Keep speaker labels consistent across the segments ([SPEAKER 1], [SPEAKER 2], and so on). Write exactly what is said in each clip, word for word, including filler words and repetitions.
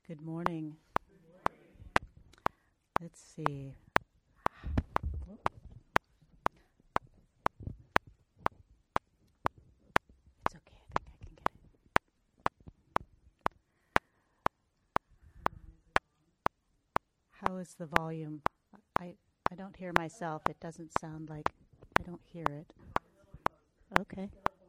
[SPEAKER 1] Good morning. Let's see. It's okay. I think I can get it. How is the volume? I I don't hear myself. It doesn't sound like I don't hear it. Okay.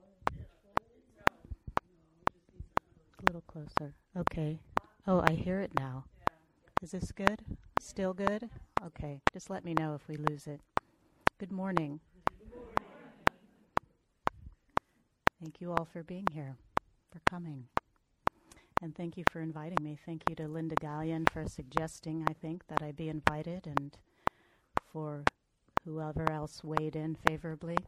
[SPEAKER 1] A little closer. Okay. Oh, I hear it now. Is this good? Still good? Okay. Just let me know if we lose it. Good morning. Thank you all for being here, for coming. And thank you for inviting me. Thank you to Linda Gallion for suggesting, I think, that I be invited, and for whoever else weighed in favorably.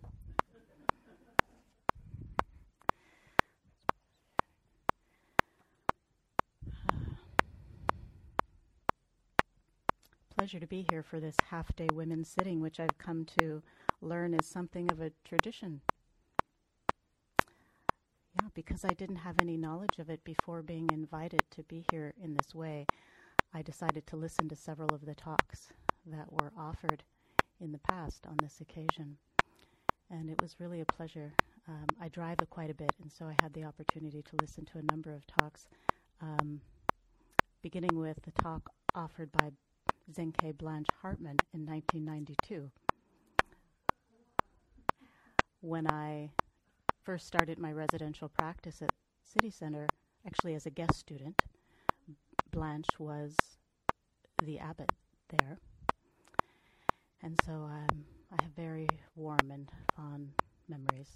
[SPEAKER 1] Pleasure to be here for this half-day women's sitting, which I've come to learn is something of a tradition. Yeah, because I didn't have any knowledge of it before being invited to be here in this way, I decided to listen to several of the talks that were offered in the past on this occasion. And it was really a pleasure. Um, I drive quite a bit, and so I had the opportunity to listen to a number of talks, um, beginning with the talk offered by Zenke Blanche Hartman in nineteen ninety-two. When I first started my residential practice at City Center, actually as a guest student, Blanche was the abbot there. And so um, I have very warm and fond memories.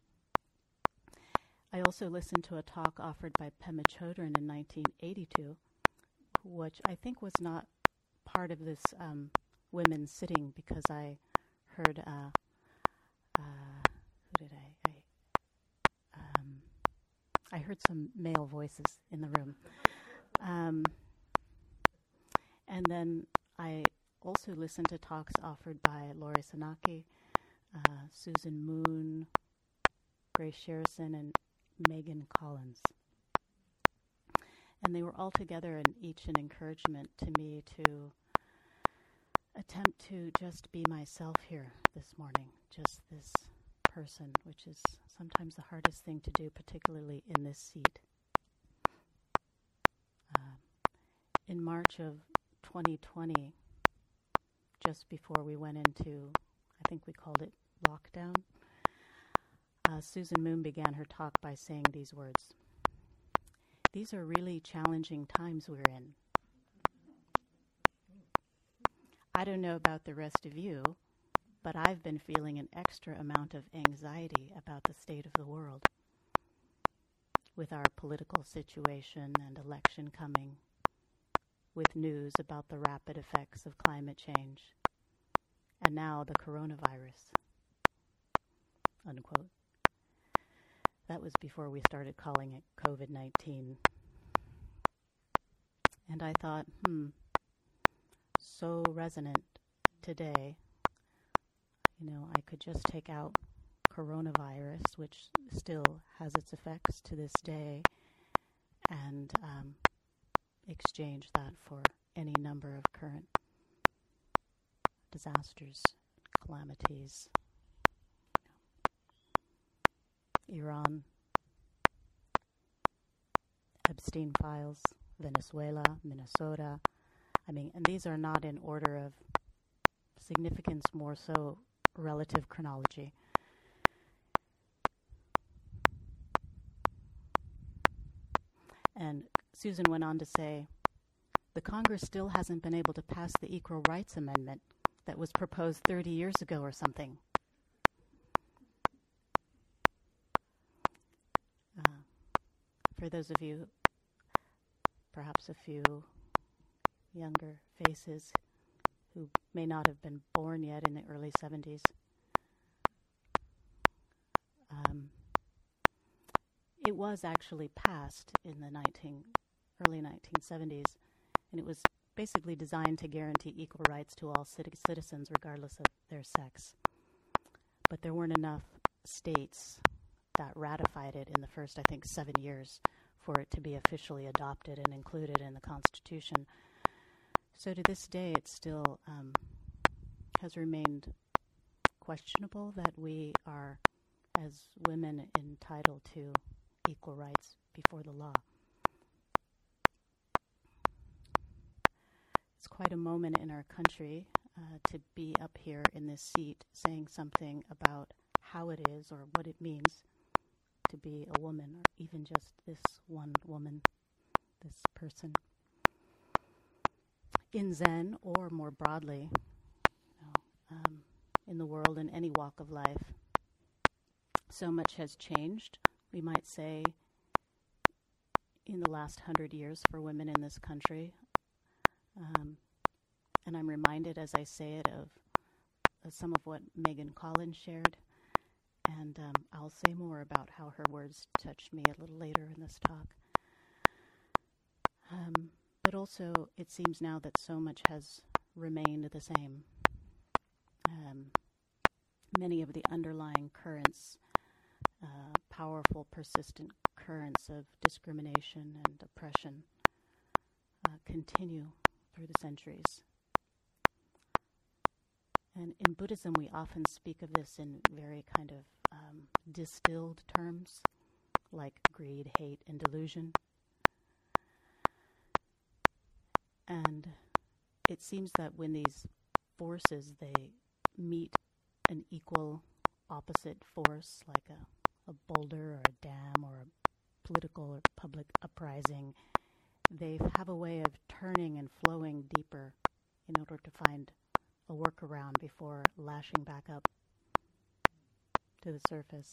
[SPEAKER 1] I also listened to a talk offered by Pema Chodron in nineteen eighty-two, which I think was not part of this um, women's sitting, because I heard, uh, uh, who did I, I, um, I heard some male voices in the room. Um, and then I also listened to talks offered by Lori Sanaki, uh, Susan Moon, Grace Sherrison, and Megan Collins. And they were all together, and each an encouragement to me to attempt to just be myself here this morning, just this person, which is sometimes the hardest thing to do, particularly in this seat. Uh, in March of twenty twenty, just before we went into, I think we called it lockdown, uh, Susan Moon began her talk by saying these words: "These are really challenging times we're in. I don't know about the rest of you, but I've been feeling an extra amount of anxiety about the state of the world, with our political situation and election coming, with news about the rapid effects of climate change, and now the coronavirus," unquote. That was before we started calling it COVID nineteen. And I thought, hmm, so resonant today. You know, I could just take out coronavirus, which still has its effects to this day, and um, exchange that for any number of current disasters, calamities. Iran, Epstein files, Venezuela, Minnesota. I mean, and these are not in order of significance, more so relative chronology. And Susan went on to say, the Congress still hasn't been able to pass the Equal Rights Amendment that was proposed thirty years ago or something. Uh, for those of you, perhaps a few younger faces who may not have been born yet in the early seventies, um, it was actually passed in the nineteen, early nineteen seventies, and it was basically designed to guarantee equal rights to all cit- citizens regardless of their sex. But there weren't enough states that ratified it in the first, I think, seven years for it to be officially adopted and included in the Constitution. So to this day, it still um, has remained questionable that we are, as women, entitled to equal rights before the law. It's quite a moment in our country uh, to be up here in this seat saying something about how it is or what it means to be a woman, or even just this one woman, this person. In Zen, or more broadly, you know, um, in the world, in any walk of life, so much has changed, we might say, in the last hundred years for women in this country. Um, and I'm reminded as I say it of, of some of what Megan Collins shared, and um, I'll say more about how her words touched me a little later in this talk. Um, but also, it seems now that so much has remained the same. Um, many of the underlying currents, uh, powerful, persistent currents of discrimination and oppression, uh, continue through the centuries. And in Buddhism, we often speak of this in very kind of um, distilled terms, like greed, hate, and delusion. And it seems that when these forces, they meet an equal opposite force, like a, a boulder or a dam or a political or public uprising, they have a way of turning and flowing deeper in order to find a workaround before lashing back up to the surface.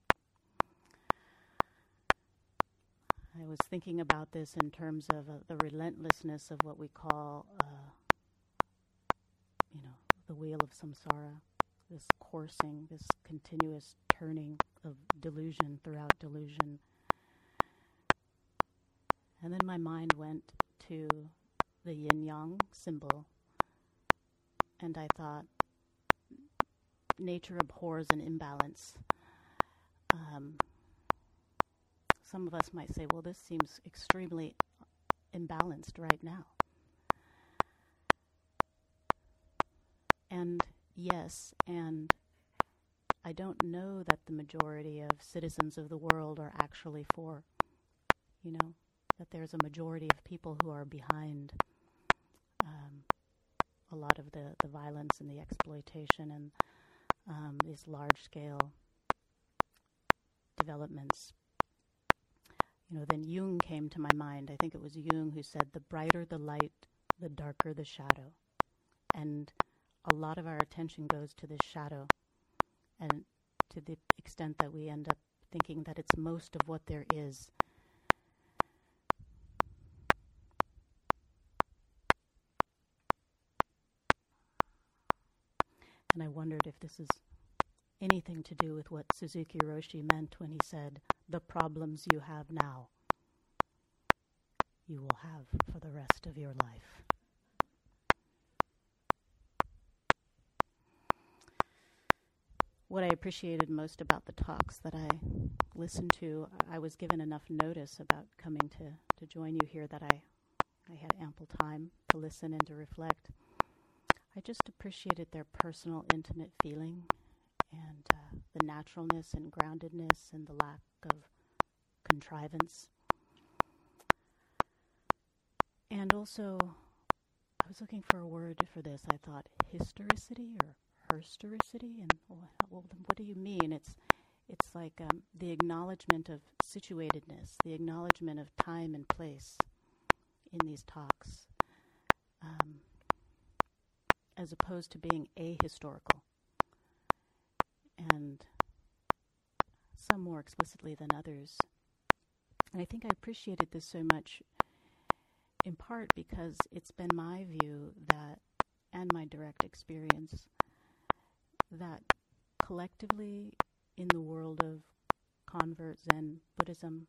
[SPEAKER 1] I was thinking about this in terms of uh, the relentlessness of what we call, uh, you know, the wheel of samsara, this coursing, this continuous turning of delusion throughout delusion. And then my mind went to the yin-yang symbol, and I thought, nature abhors an imbalance. Um, some of us might say, well, this seems extremely imbalanced right now. And yes, and I don't know that the majority of citizens of the world are actually for, you know, that there's a majority of people who are behind um, a lot of the, the violence and the exploitation and um, these large-scale developments. You know, then Jung came to my mind. I think it was Jung who said, the brighter the light, the darker the shadow. And a lot of our attention goes to this shadow, and to the extent that we end up thinking that it's most of what there is. And I wondered if this is anything to do with what Suzuki Roshi meant when he said, the problems you have now, you will have for the rest of your life. What I appreciated most about the talks that I listened to, I was given enough notice about coming to, to join you here that I, I had ample time to listen and to reflect. I just appreciated their personal, intimate feeling and uh, the naturalness and groundedness and the lack of contrivance. And also, I was looking for a word for this. I thought historicity or historicity, and well, well, what do you mean? It's it's like um, the acknowledgement of situatedness, the acknowledgement of time and place in these talks, um, as opposed to being ahistorical, and some more explicitly than others. And I think I appreciated this so much in part because it's been my view that, and my direct experience, that collectively in the world of convert Zen Buddhism,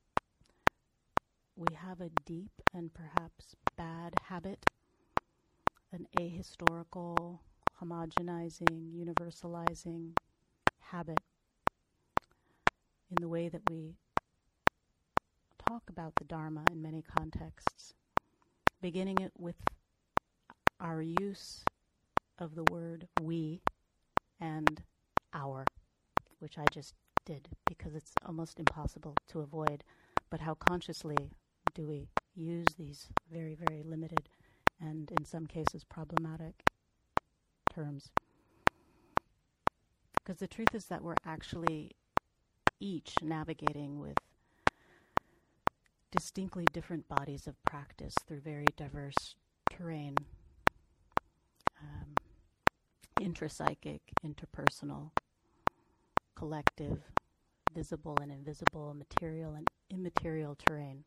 [SPEAKER 1] we have a deep and perhaps bad habit, an ahistorical, homogenizing, universalizing habit in the way that we talk about the Dharma in many contexts, beginning it with our use of the word we and our, which I just did because it's almost impossible to avoid. But how consciously do we use these very, very limited and in some cases problematic terms? Because the truth is that we're actually each navigating with distinctly different bodies of practice through very diverse terrain, um, intrapsychic, interpersonal, collective, visible and invisible, material and immaterial terrain.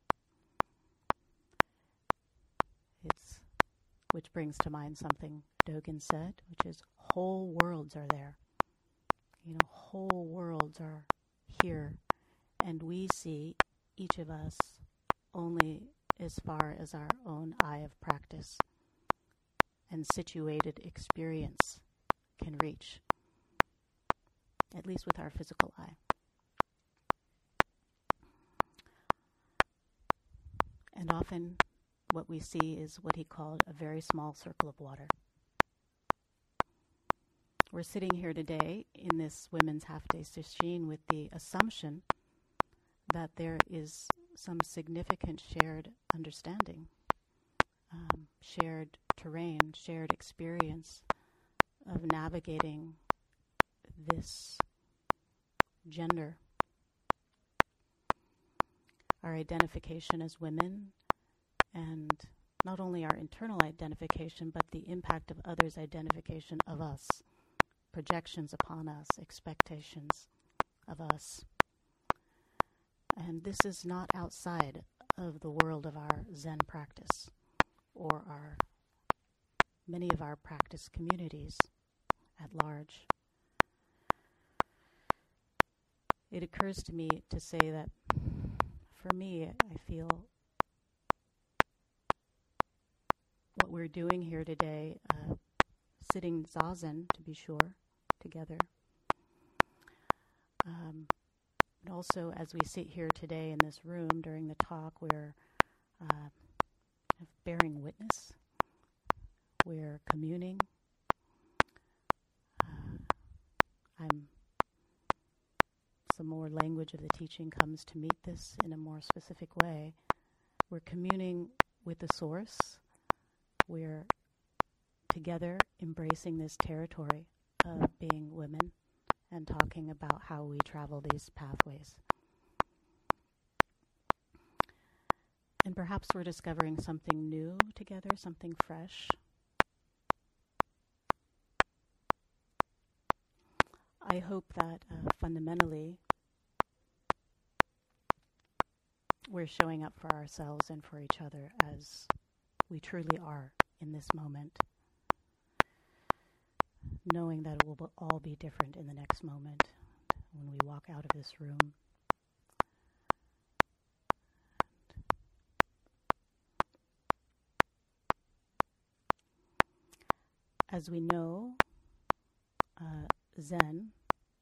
[SPEAKER 1] It's, which brings to mind something Dogen said, which is whole worlds are there. You know, whole worlds are here, and we see each of us only as far as our own eye of practice and situated experience can reach, at least with our physical eye. And often what we see is what he called a very small circle of water. We're sitting here today in this Women's Half-Day Sesshin with the assumption that there is some significant shared understanding, um, shared terrain, shared experience of navigating this gender. Our identification as women, and not only our internal identification, but the impact of others' identification of us, projections upon us, expectations of us. And this is not outside of the world of our Zen practice or our many of our practice communities at large. It occurs to me to say that for me, I feel what we're doing here today, uh, sitting zazen, to be sure, together. Um, and also, as we sit here today in this room during the talk, we're uh, bearing witness. We're communing. Uh, I'm. Some more language of the teaching comes to meet this in a more specific way. We're communing with the source. We're together embracing this territory of being women and talking about how we travel these pathways. And perhaps we're discovering something new together, something fresh. I hope that uh, fundamentally we're showing up for ourselves and for each other as we truly are in this moment, knowing that it will all be different in the next moment when we walk out of this room. As we know, uh, Zen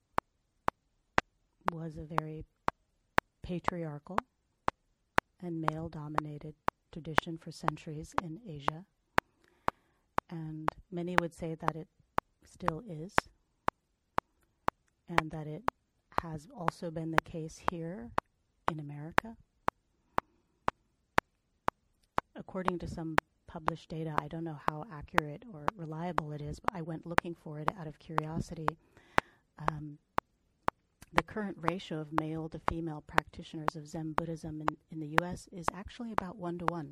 [SPEAKER 1] was a very patriarchal and male-dominated tradition for centuries in Asia, and many would say that it still is, and that it has also been the case here in America. According to some published data, I don't know how accurate or reliable it is, but I went looking for it out of curiosity. Um, the current ratio of male to female practitioners of Zen Buddhism in, in the U S is actually about one to one.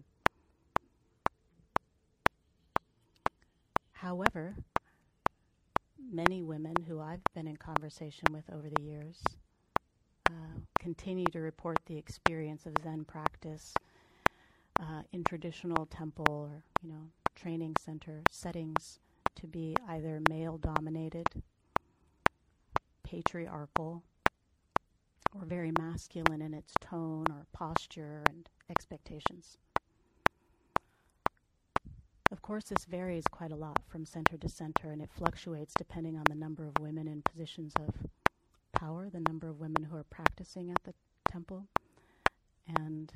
[SPEAKER 1] However, many women who I've been in conversation with over the years uh, continue to report the experience of Zen practice uh, in traditional temple or, you know, training center settings to be either male-dominated, patriarchal, or very masculine in its tone or posture and expectations. Of course, this varies quite a lot from center to center, and it fluctuates depending on the number of women in positions of power, the number of women who are practicing at the temple, And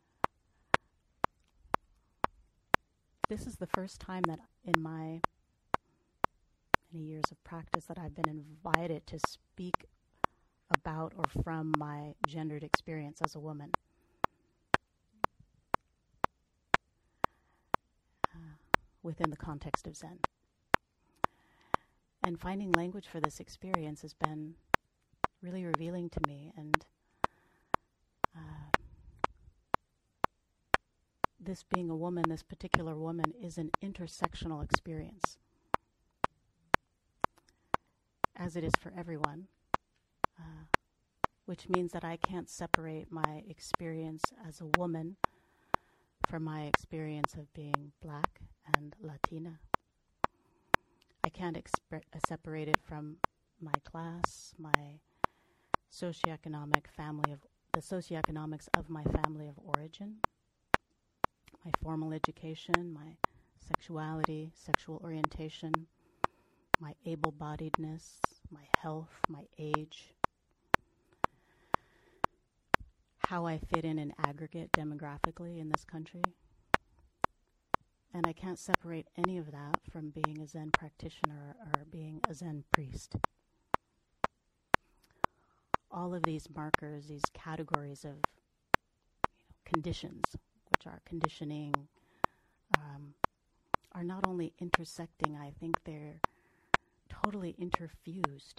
[SPEAKER 1] this is the first time that in my many years of practice that I've been invited to speak about or from my gendered experience as a woman. Uh, within the context of Zen. And finding language for this experience has been really revealing to me, and uh, this being a woman, this particular woman, is an intersectional experience, as it is for everyone, uh, which means that I can't separate my experience as a woman from my experience of being Black and Latina. I can't exp- separate it from my class, my socioeconomic family of the socioeconomics of my family of origin, my formal education, my sexuality, sexual orientation, my able-bodiedness, my health, my age, how I fit in in aggregate demographically in this country. And I can't separate any of that from being a Zen practitioner or being a Zen priest. All of these markers, these categories of you know, conditions, which are conditioning, um, are not only intersecting, I think they're totally interfused.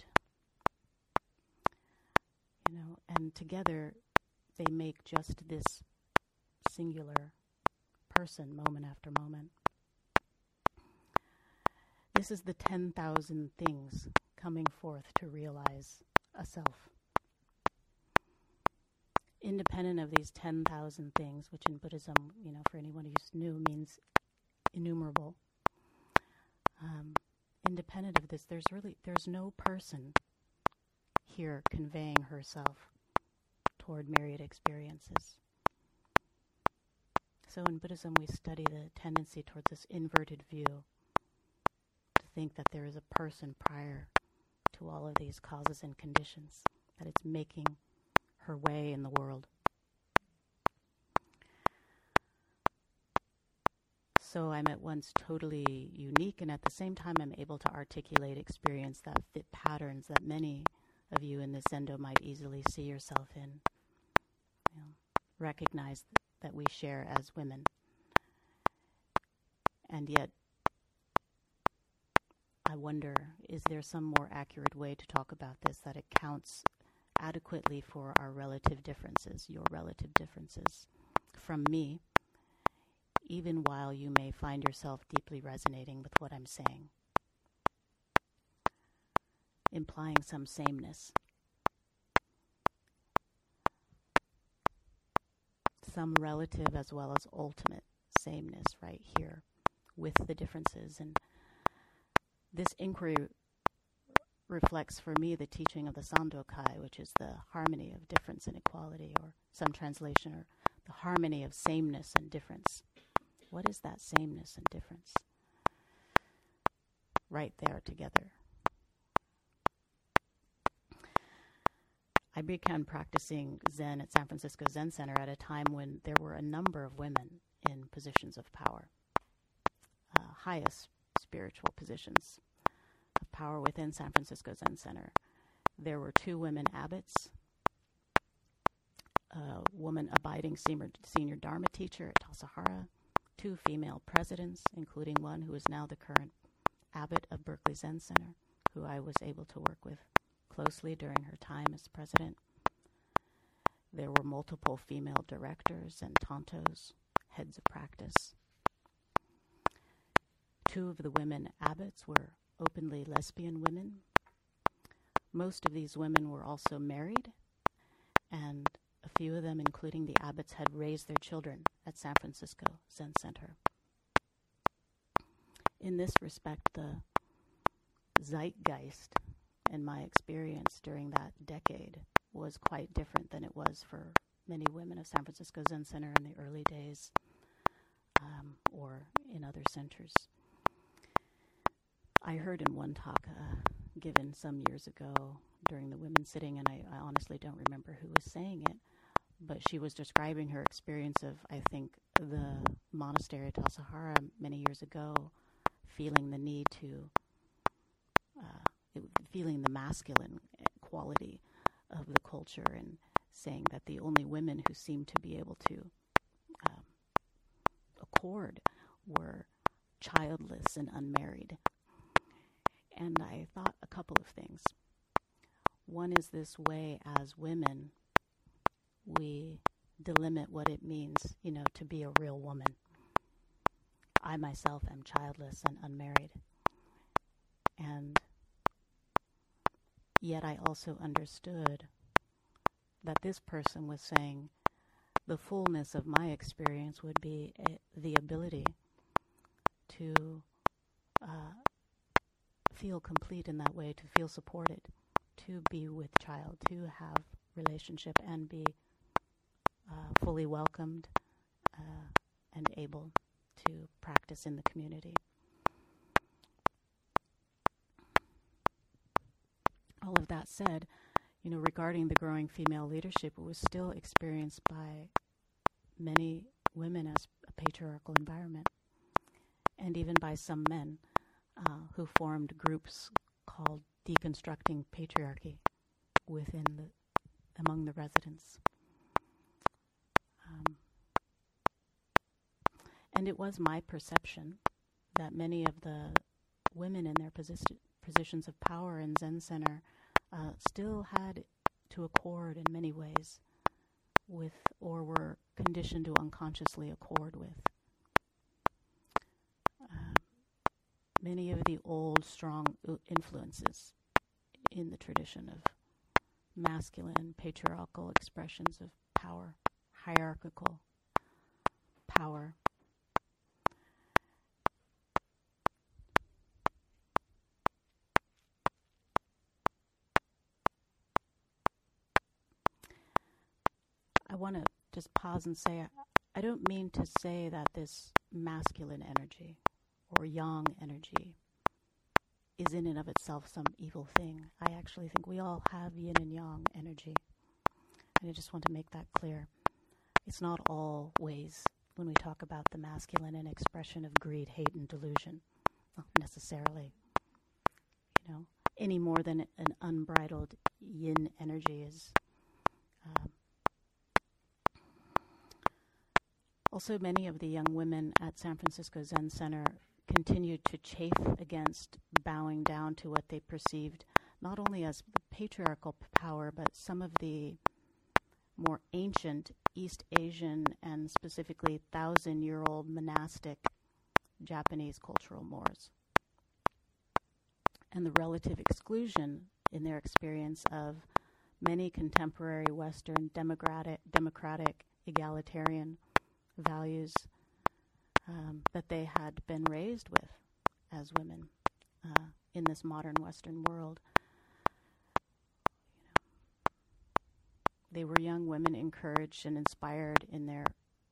[SPEAKER 1] You know, and together they make just this singular person moment after moment. This is the ten thousand things coming forth to realize a self. Independent of these ten thousand things, which in Buddhism, you know, for anyone who's new, means innumerable. Um, independent of this, there's really, there's no person here conveying herself toward myriad experiences. So in Buddhism, we study the tendency towards this inverted view, to think that there is a person prior to all of these causes and conditions, that it's making her way in the world. So I'm at once totally unique, and at the same time I'm able to articulate experience that fit patterns that many of you in this Zendo might easily see yourself in. You know, recognize th- that we share as women. And yet, I wonder, is there some more accurate way to talk about this that accounts adequately for our relative differences, your relative differences from me, even while you may find yourself deeply resonating with what I'm saying, implying some sameness, some relative as well as ultimate sameness right here with the differences. And this inquiry reflects for me the teaching of the Sandokai, which is the harmony of difference and equality, or some translation, or the harmony of sameness and difference. What is that sameness and difference? Right there together. I began practicing Zen at San Francisco Zen Center at a time when there were a number of women in positions of power, uh, highest spiritual positions of power within San Francisco Zen Center. There were two women abbots, a woman abiding senior, senior Dharma teacher at Tassajara, two female presidents, including one who is now the current abbot of Berkeley Zen Center, who I was able to work with closely during her time as president. There were multiple female directors and tantos, heads of practice. Two of the women abbots were openly lesbian women. Most of these women were also married, and a few of them, including the abbots, had raised their children at San Francisco Zen Center. In this respect, the zeitgeist and my experience during that decade was quite different than it was for many women of San Francisco Zen Center in the early days, um, or in other centers. I heard in one talk uh, given some years ago during the women's sitting, and I, I honestly don't remember who was saying it, but she was describing her experience of, I think, the monastery at Tassajara many years ago, feeling the need to, uh, it, feeling the masculine quality of the culture, and saying that the only women who seemed to be able to um, accord were childless and unmarried. And I thought a couple of things. One is this way as women, we delimit what it means, you know, to be a real woman. I myself am childless and unmarried. And yet I also understood that this person was saying the fullness of my experience would be a, the ability to uh, feel complete in that way, to feel supported, to be with child, to have relationship and be uh, fully welcomed uh, and able to practice in the community. All of that said, you know, regarding the growing female leadership, it was still experienced by many women as a patriarchal environment, and even by some men uh, who formed groups called Deconstructing Patriarchy within the among the residents. Um, and it was my perception that many of the women in their posi- positions of power in Zen Center uh, still had to accord in many ways with, or were conditioned to unconsciously accord with, uh, many of the old strong influences in the tradition of masculine, patriarchal expressions of power, hierarchical power. I want to just pause and say, I don't mean to say that this masculine energy or yang energy is in and of itself some evil thing. I actually think we all have yin and yang energy. And I just want to make that clear. It's not always, when we talk about the masculine, an expression of greed, hate, and delusion. Not necessarily. You know, any more than an unbridled yin energy is. Um, also, many of the young women at San Francisco Zen Center continued to chafe against bowing down to what they perceived not only as the patriarchal power, but some of the more ancient East Asian and specifically thousand-year-old monastic Japanese cultural mores, and the relative exclusion in their experience of many contemporary Western democratic, democratic egalitarian values um, that they had been raised with as women uh, in this modern Western world. You know, they were young women encouraged and inspired in their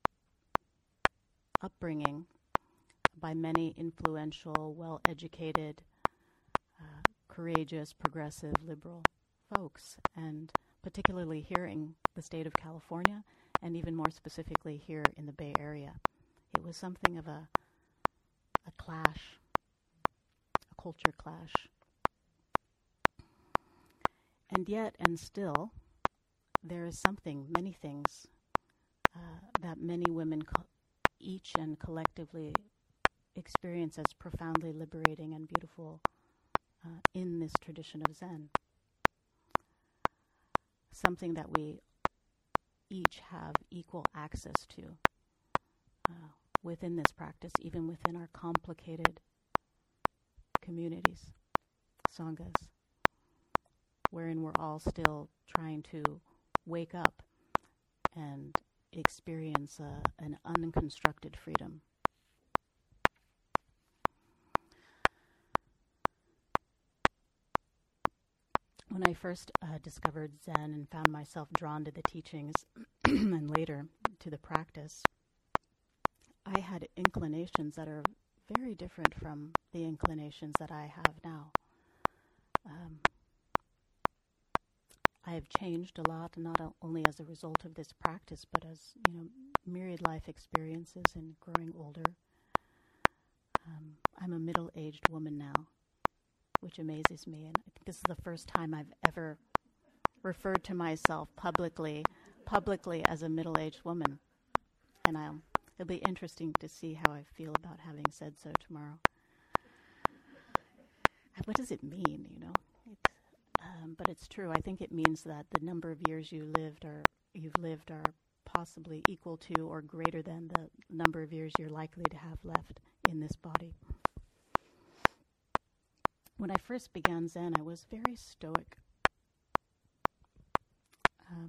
[SPEAKER 1] upbringing by many influential, well-educated, uh, courageous, progressive, liberal folks, and particularly here in the state of California, and even more specifically here in the Bay Area. It was something of a a clash, a culture clash. And yet, and still, there is something, many things, uh, that many women co- each and collectively experience as profoundly liberating and beautiful uh, in this tradition of Zen. Something that we each have equal access to uh, within this practice, even within our complicated communities, sanghas, wherein we're all still trying to wake up and experience uh, an unconstructed freedom. When I first uh, discovered Zen and found myself drawn to the teachings and later to the practice, I had inclinations that are very different from the inclinations that I have now. Um, I have changed a lot, not only as a result of this practice, but as, you know, myriad life experiences and growing older. Um, I'm a middle-aged woman now, which amazes me, and I think this is the first time I've ever referred to myself publicly, publicly as a middle-aged woman, and I'll, it'll be interesting to see how I feel about having said so tomorrow. What does it mean, you know? It's, um, but it's true. I think it means that the number of years you lived or you've lived are possibly equal to or greater than the number of years you're likely to have left in this body. When I first began Zen, I was very stoic. Um,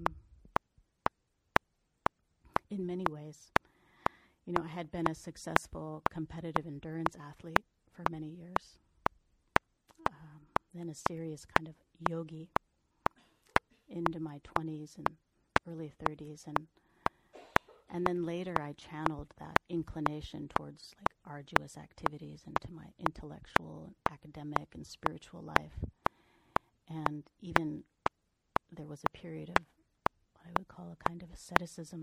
[SPEAKER 1] in many ways. You know, I had been a successful competitive endurance athlete for many years. Um, then a serious kind of yogi into my twenties and early thirties, and and then later I channeled that inclination towards like arduous activities into my intellectual, academic, and spiritual life. And even there was a period of what I would call a kind of asceticism.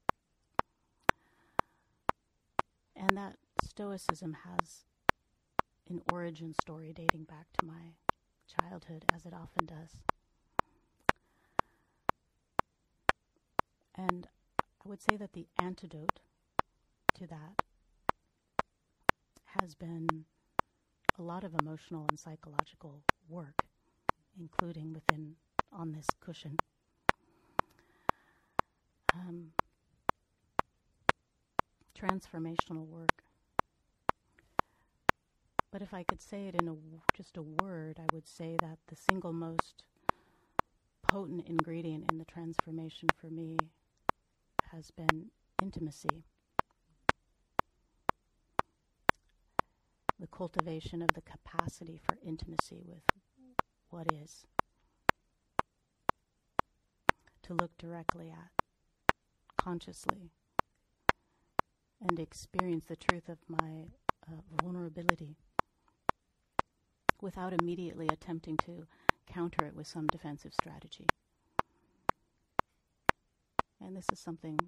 [SPEAKER 1] And that stoicism has an origin story dating back to my childhood, as it often does. And I would say that the antidote to that has been a lot of emotional and psychological work, including within, on this cushion. Um, transformational work. But if I could say it in a, just a word, I would say that the single most potent ingredient in the transformation for me has been intimacy. The cultivation of the capacity for intimacy with what is. To look directly at, consciously, and experience the truth of my uh, vulnerability without immediately attempting to counter it with some defensive strategy. And this is something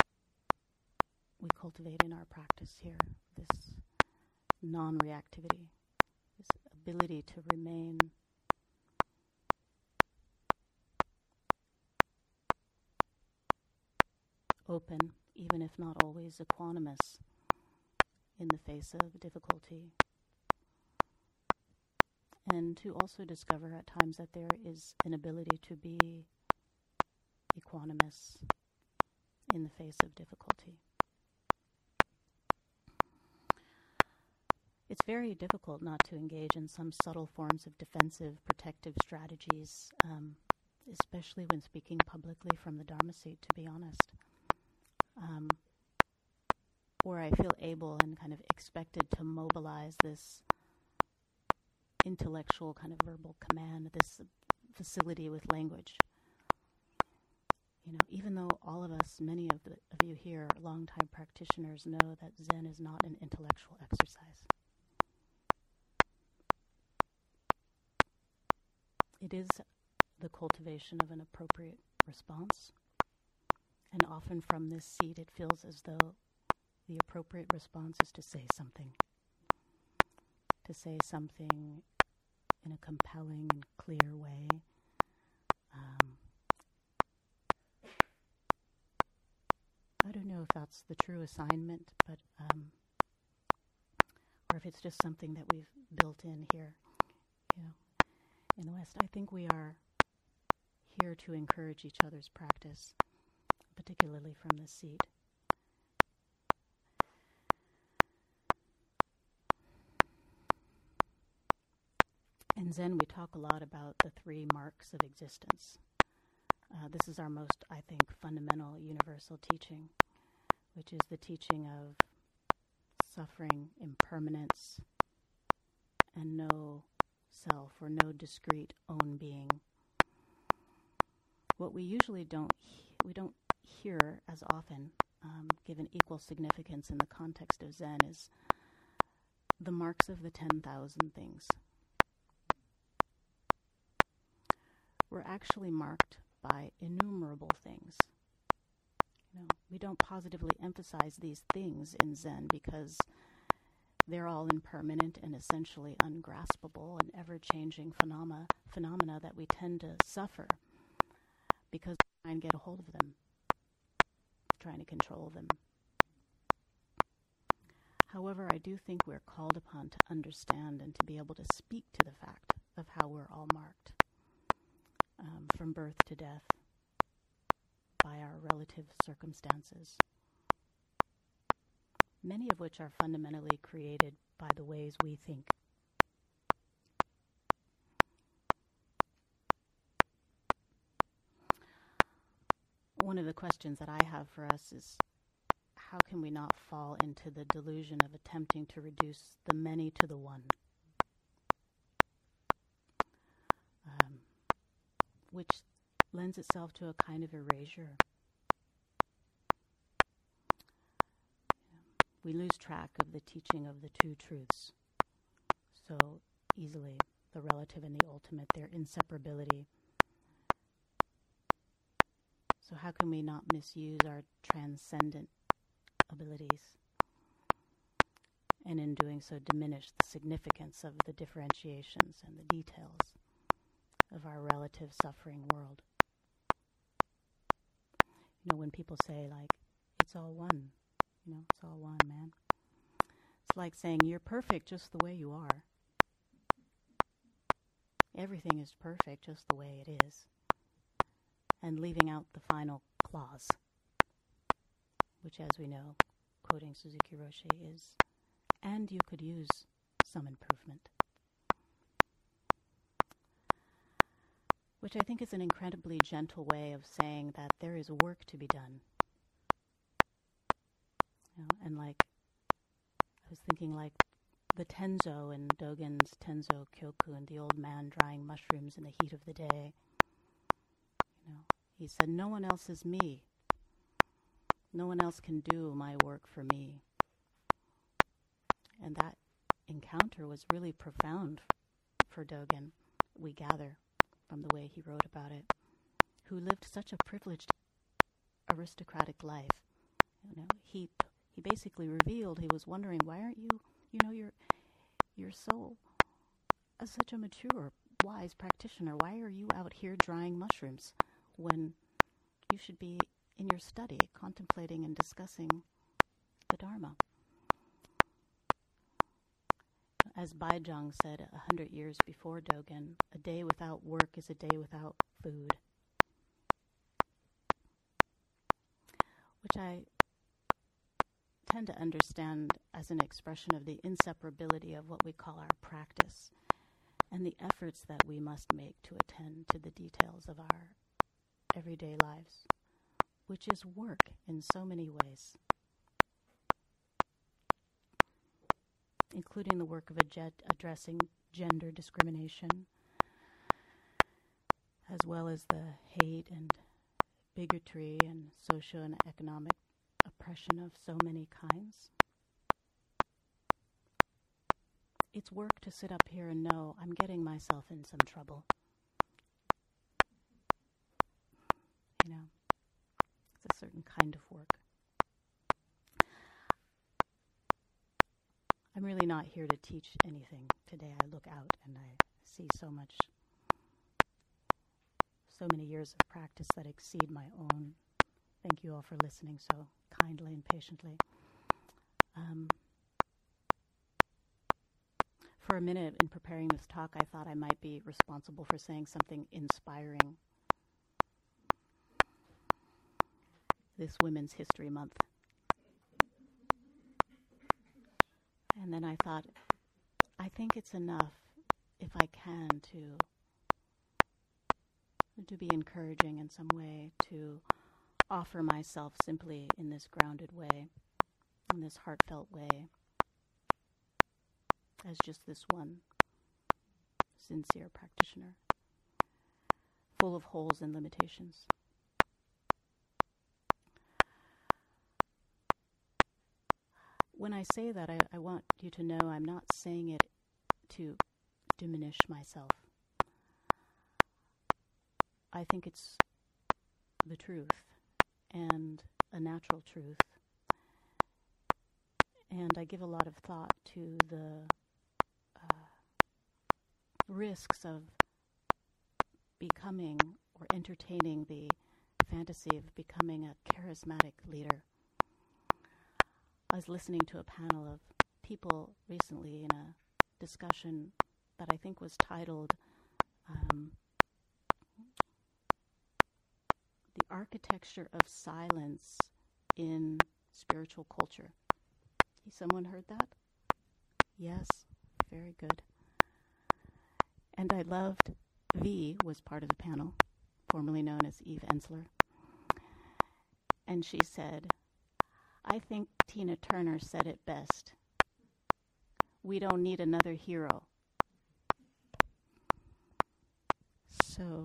[SPEAKER 1] we cultivate in our practice here, this non-reactivity, this ability to remain open, even if not always equanimous, in the face of difficulty. And to also discover at times that there is an ability to be equanimous in the face of difficulty. It's very difficult not to engage in some subtle forms of defensive, protective strategies, um, especially when speaking publicly from the Dharma seat, to be honest. Um, where I feel able and kind of expected to mobilize this intellectual kind of verbal command, this facility with language. You know, even though all of us, many of, the, of you here, longtime practitioners, know that Zen is not an intellectual exercise. It is the cultivation of an appropriate response. And often from this seat, it feels as though the appropriate response is to say something. To say something in a compelling and clear way. Um, I don't know if that's the true assignment, but um, or if it's just something that we've built in here, you know, in the West. I think we are here to encourage each other's practice, particularly from this seat. In Zen, we talk a lot about the three marks of existence. Uh, this is our most, I think, fundamental universal teaching, which is the teaching of suffering, impermanence, and no self or no discrete own being. What we usually don't he- we don't hear as often, um, given equal significance in the context of Zen, is the marks of the ten thousand things. we're actually marked by innumerable things. You know, we don't positively emphasize these things in Zen because they're all impermanent and essentially ungraspable and ever-changing phenomena, phenomena that we tend to suffer because we try and get a hold of them, trying to control them. However, I do think we're called upon to understand and to be able to speak to the fact of how we're all marked um, from birth to death by our relative circumstances, many of which are fundamentally created by the ways we think. One of the questions that I have for us is, how can we not fall into the delusion of attempting to reduce the many to the one? Um, which lends itself to a kind of erasure. We lose track of the teaching of the two truths so easily, the relative and the ultimate, their inseparability. So how can we not misuse our transcendent abilities, and in doing so diminish the significance of the differentiations and the details of our relative suffering world? You know, when people say, like, it's all one, you know, it's all one, man. It's like saying, you're perfect just the way you are. Everything is perfect just the way it is. And leaving out the final clause, which, as we know, quoting Suzuki Roshi, is, and you could use some improvement. Which I think is an incredibly gentle way of saying that there is work to be done. You know, and like, I was thinking like the Tenzo in Dogen's Tenzo Kyokun, the old man drying mushrooms in the heat of the day. You know, he said, no one else is me. No one else can do my work for me. And that encounter was really profound for Dogen, we gather from the way he wrote about it, who lived such a privileged aristocratic life. You know, he he basically revealed, he was wondering, why aren't you, you know, you're you're so uh, such a mature, wise practitioner. Why are you out here drying mushrooms when you should be in your study, contemplating and discussing the Dharma? As Baizhang said a hundred years before Dogen, a day without work is a day without food. Which I tend to understand as an expression of the inseparability of what we call our practice and the efforts that we must make to attend to the details of our everyday lives, which is work in so many ways, including the work of ad- addressing gender discrimination, as well as the hate and bigotry and social and economic oppression of so many kinds. It's work to sit up here and know I'm getting myself in some trouble. You know, it's a certain kind of work. I'm really not here to teach anything today. I look out and I see so much, so many years of practice that exceed my own. Thank you all for listening so kindly and patiently. Um, for a minute in preparing this talk, I thought I might be responsible for saying something inspiring this Women's History Month. And then I thought, I think it's enough, if I can, to to be encouraging in some way, to offer myself simply in this grounded way, in this heartfelt way, as just this one sincere practitioner, full of holes and limitations. When I say that, I, I want you to know I'm not saying it to diminish myself. I think it's the truth and a natural truth. And I give a lot of thought to the uh, risks of becoming or entertaining the fantasy of becoming a charismatic leader. I was listening to a panel of people recently in a discussion that I think was titled um, The Architecture of Silence in Spiritual Culture. Someone heard that? Yes, very good. And I loved, V was part of the panel, formerly known as Eve Ensler. And she said, I think Tina Turner said it best. We don't need another hero. So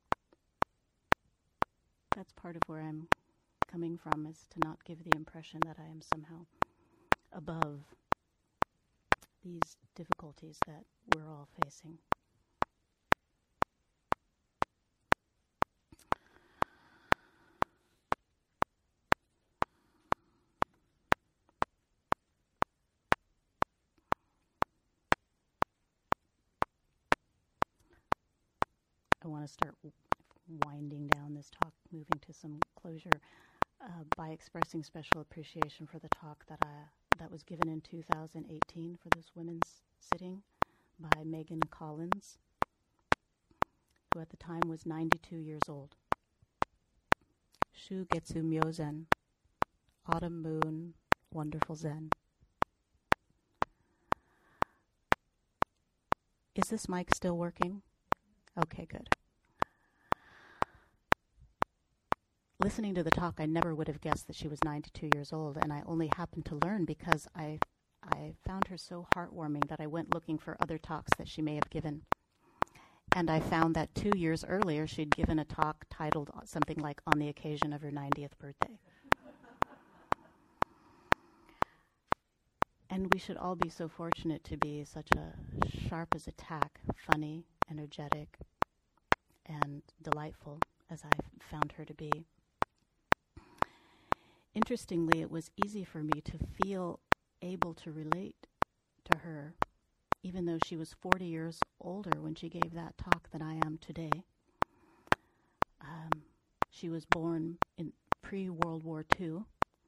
[SPEAKER 1] that's part of where I'm coming from, is to not give the impression that I am somehow above these difficulties that we're all facing. I want to start w- winding down this talk, moving to some closure, uh, by expressing special appreciation for the talk that I that was given in two thousand eighteen for this women's sitting by Megan Collins, who at the time was ninety-two years old. Shugetsu Myozen, Autumn Moon, Wonderful Zen. Is this mic still working? Okay, good. Listening to the talk, I never would have guessed that she was ninety-two years old, and I only happened to learn because I I found her so heartwarming that I went looking for other talks that she may have given. And I found that two years earlier, she'd given a talk titled something like On the Occasion of Her ninetieth Birthday. And we should all be so fortunate to be such a sharp as a tack, funny, energetic, and delightful, as I found her to be. Interestingly, it was easy for me to feel able to relate to her, even though she was forty years older when she gave that talk than I am today. Um, she was born in pre-World War Two,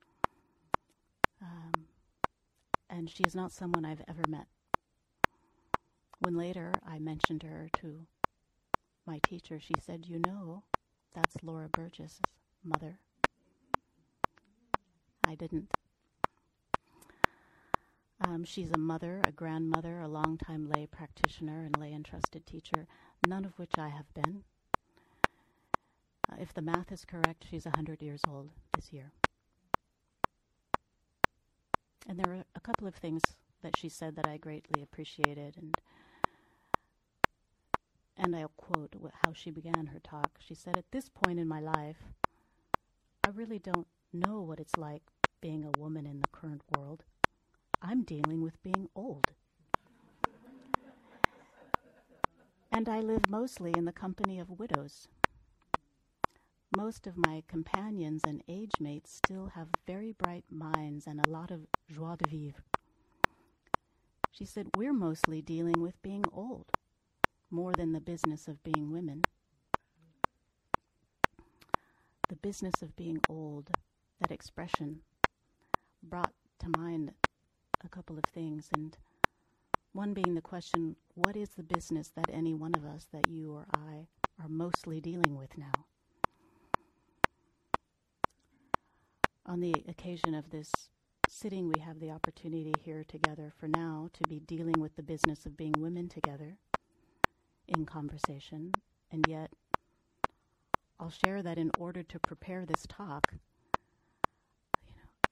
[SPEAKER 1] um, and she is not someone I've ever met. When later I mentioned her to my teacher, she said, you know, that's Laura Burgess' mother. I didn't. Um, she's a mother, a grandmother, a longtime lay practitioner and lay entrusted teacher, none of which I have been. Uh, if the math is correct, she's one hundred years old this year. And there were a couple of things that she said that I greatly appreciated, and and I'll quote how she began her talk. She said, at this point in my life, I really don't know what it's like being a woman in the current world. I'm dealing with being old. And I live mostly in the company of widows. Most of my companions and age mates still have very bright minds and a lot of joie de vivre. She said, we're mostly dealing with being old, more than the business of being women. The business of being old, that expression, brought to mind a couple of things, and one being the question, what is the business that any one of us, that you or I, are mostly dealing with now? On the occasion of this sitting, we have the opportunity here together for now to be dealing with the business of being women together in conversation, and yet I'll share that in order to prepare this talk, you know,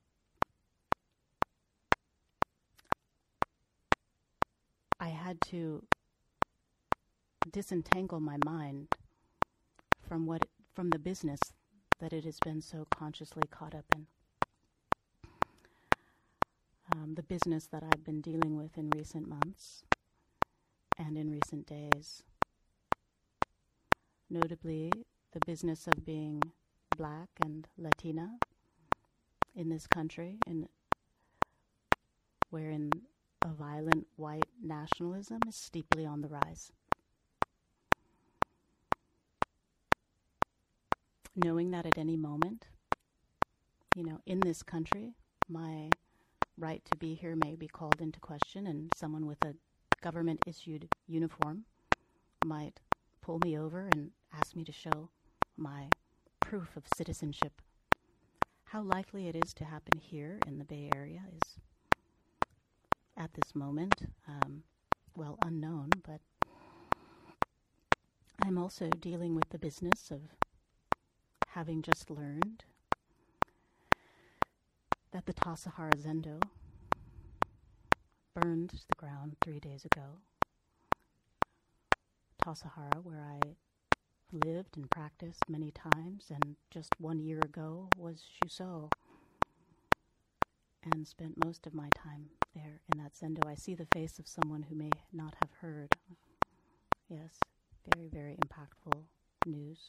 [SPEAKER 1] I had to disentangle my mind from what from the business that it has been so consciously caught up in. Um, the business that I've been dealing with in recent months and in recent days. Notably, the business of being Black and Latina in this country, in wherein a violent white nationalism is steeply on the rise. Knowing that at any moment, you know, in this country, my right to be here may be called into question, and someone with a government-issued uniform might pull me over and ask me to show my proof of citizenship. How likely it is to happen here in the Bay Area is, at this moment, um, well, unknown, but I'm also dealing with the business of having just learned that the Tassajara Zendo burned to the ground three days ago. Tassajara, where I lived and practiced many times, and just one year ago was Shusho, and spent most of my time there in that Zendo. I see the face of someone who may not have heard. Yes, very, very impactful news.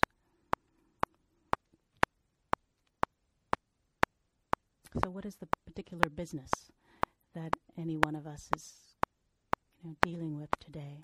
[SPEAKER 1] So what is the particular business that any one of us is, you know, dealing with today?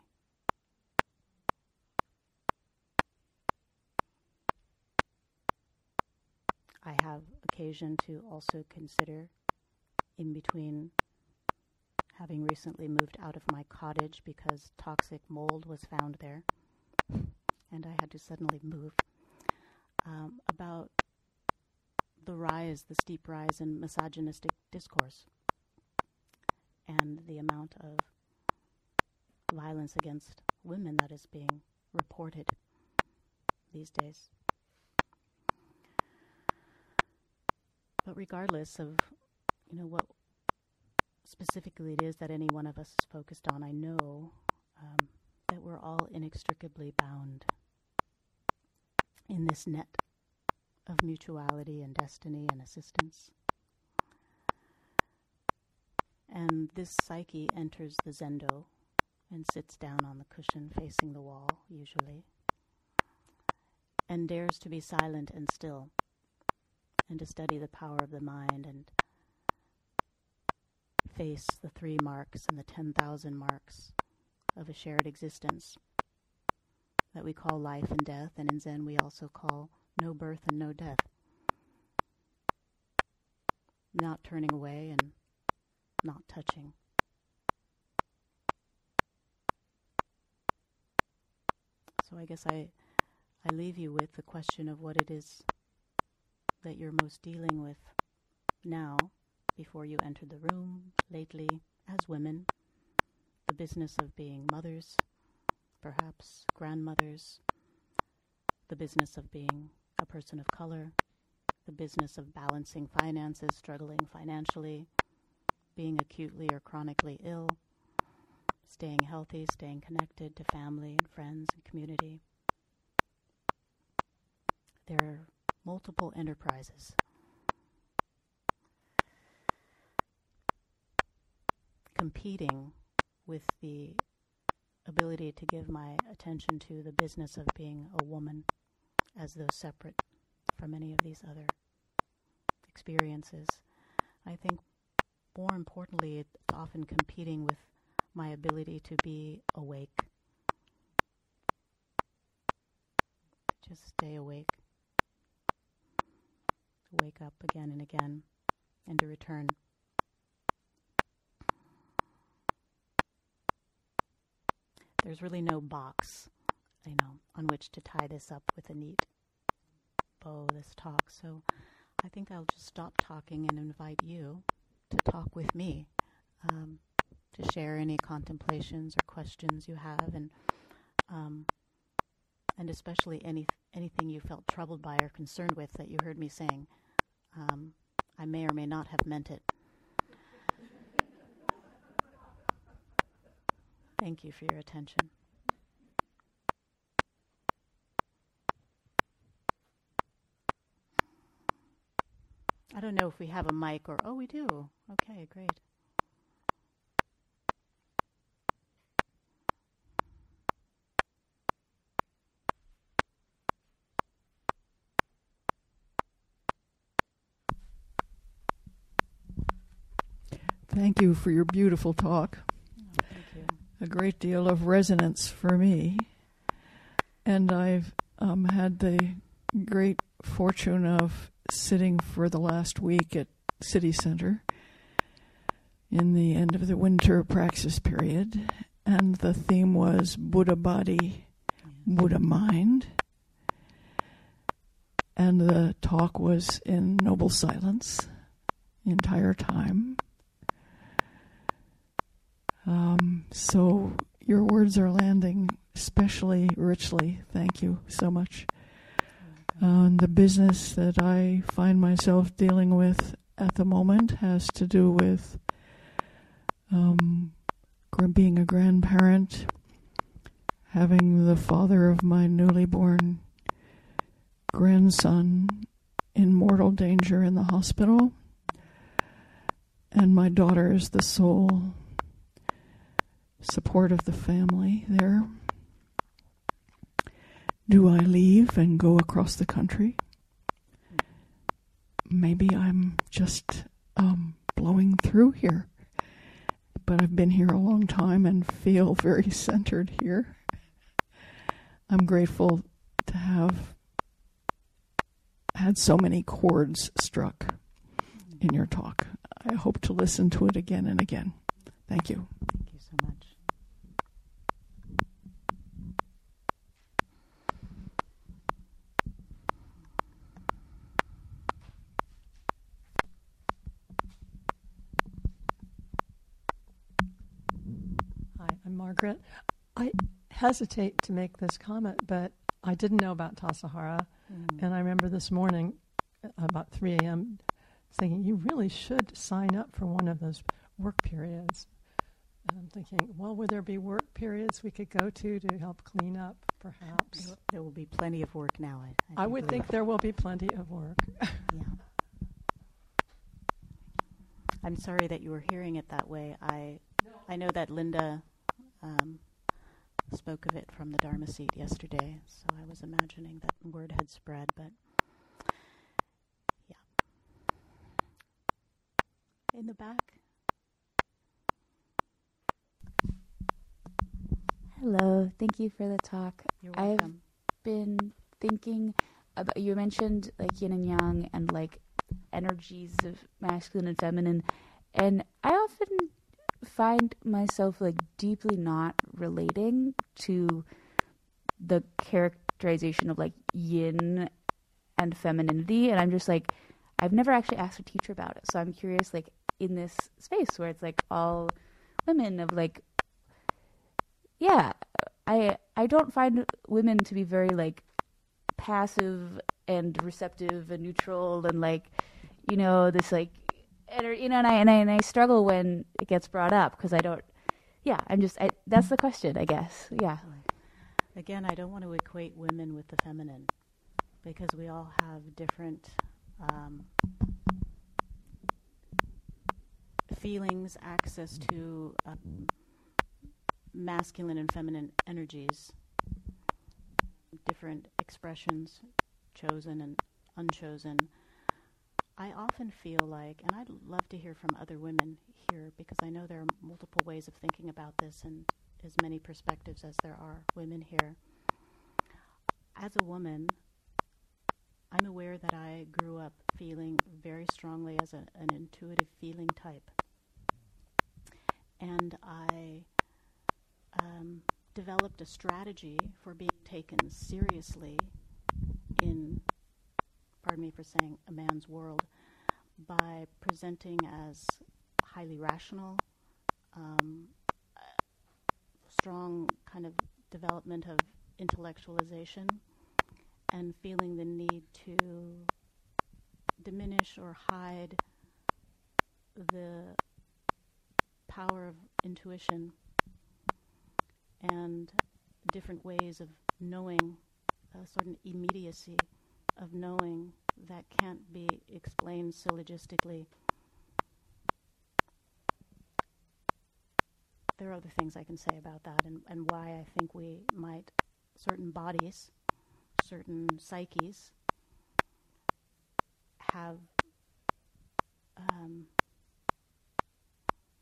[SPEAKER 1] I have occasion to also consider, in between having recently moved out of my cottage because toxic mold was found there, and I had to suddenly move, um, about the rise, the steep rise in misogynistic discourse and the amount of violence against women that is being reported these days. But regardless of, you know, what specifically it is that any one of us is focused on, I know um, that we're all inextricably bound in this net of mutuality and destiny and assistance. And this psyche enters the Zendo and sits down on the cushion facing the wall, usually, and dares to be silent and still, and to study the power of the mind and face the three marks and the ten thousand marks of a shared existence that we call life and death, and in Zen we also call no birth and no death. Not turning away and not touching. So I guess I, I leave you with the question of what it is that you're most dealing with now, before you entered the room, lately, as women, the business of being mothers, perhaps grandmothers, the business of being a person of color, the business of balancing finances, struggling financially, being acutely or chronically ill, staying healthy, staying connected to family and friends and community. There are multiple enterprises. Competing with the ability to give my attention to the business of being a woman, as though separate from any of these other experiences. I think more importantly, it's often competing with my ability to be awake. Just stay awake. Wake up again and again, and to return. There's really no box, you know, on which to tie this up with a neat bow, this talk. So I think I'll just stop talking and invite you to talk with me, um, to share any contemplations or questions you have, and um, and especially any anything you felt troubled by or concerned with that you heard me saying. Um, I may or may not have meant it. Thank you for your attention. I don't know if we have a mic or, oh, we do. Okay, great.
[SPEAKER 2] Thank you for your beautiful talk.
[SPEAKER 1] Oh, thank you.
[SPEAKER 2] A great deal of resonance for me. And I've um, had the great fortune of sitting for the last week at City Center in the end of the winter praxis period. And the theme was Buddha Body, Buddha Mind. And the talk was in noble silence the entire time. Um, so your words are landing especially richly. Thank you so much. Uh, the business that I find myself dealing with at the moment has to do with um, being a grandparent, having the father of my newly born grandson in mortal danger in the hospital, and my daughter is the sole support of the family there. Do I leave and go across the country? Maybe I'm just um, blowing through here, but I've been here a long time and feel very centered here. I'm grateful to have had so many chords struck in your talk. I hope to listen to it again and again. Thank you.
[SPEAKER 1] Thank you so much.
[SPEAKER 3] Hi, I'm Margaret. I hesitate to make this comment, but I didn't know about Tassajara, mm. and I remember this morning, about three a.m., thinking, you really should sign up for one of those work periods. And I'm thinking, well, would there be work periods we could go to to help clean up, perhaps?
[SPEAKER 1] There will be plenty of work now. I, I,
[SPEAKER 3] I would
[SPEAKER 1] believe.
[SPEAKER 3] think there will be plenty of work.
[SPEAKER 1] Yeah. I'm sorry that you were hearing it that way. I I know that Linda um, spoke of it from the Dharma seat yesterday, so I was imagining that word had spread, but yeah. In the back.
[SPEAKER 4] Hello, thank you for the talk.
[SPEAKER 1] You're welcome.
[SPEAKER 4] I've been thinking about, you mentioned like yin and yang and like energies of masculine and feminine, and I often find myself like deeply not relating to the characterization of like yin and femininity, and I'm just like, I've never actually asked a teacher about it, so I'm curious, like in this space where it's like all women of like, yeah, I I don't find women to be very like passive and receptive and neutral and like, you know, this like, you know, and I and I, and I struggle when it gets brought up because I don't. Yeah, I'm just. I, that's the question, I guess. Yeah.
[SPEAKER 1] Again, I don't want to equate women with the feminine because we all have different um, feelings, access to um, masculine and feminine energies, different expressions, chosen and unchosen. I often feel like, and I'd love to hear from other women here because I know there are multiple ways of thinking about this and as many perspectives as there are women here. As a woman, I'm aware that I grew up feeling very strongly as a, an intuitive feeling type. And I um, developed a strategy for being taken seriously in, pardon me for saying, a man's world by presenting as highly rational, um, strong kind of development of intellectualization, and feeling the need to diminish or hide the power of intuition and different ways of knowing, a certain immediacy of knowing that can't be explained syllogistically. There are other things I can say about that and, and why I think we might, certain bodies, certain psyches, have um,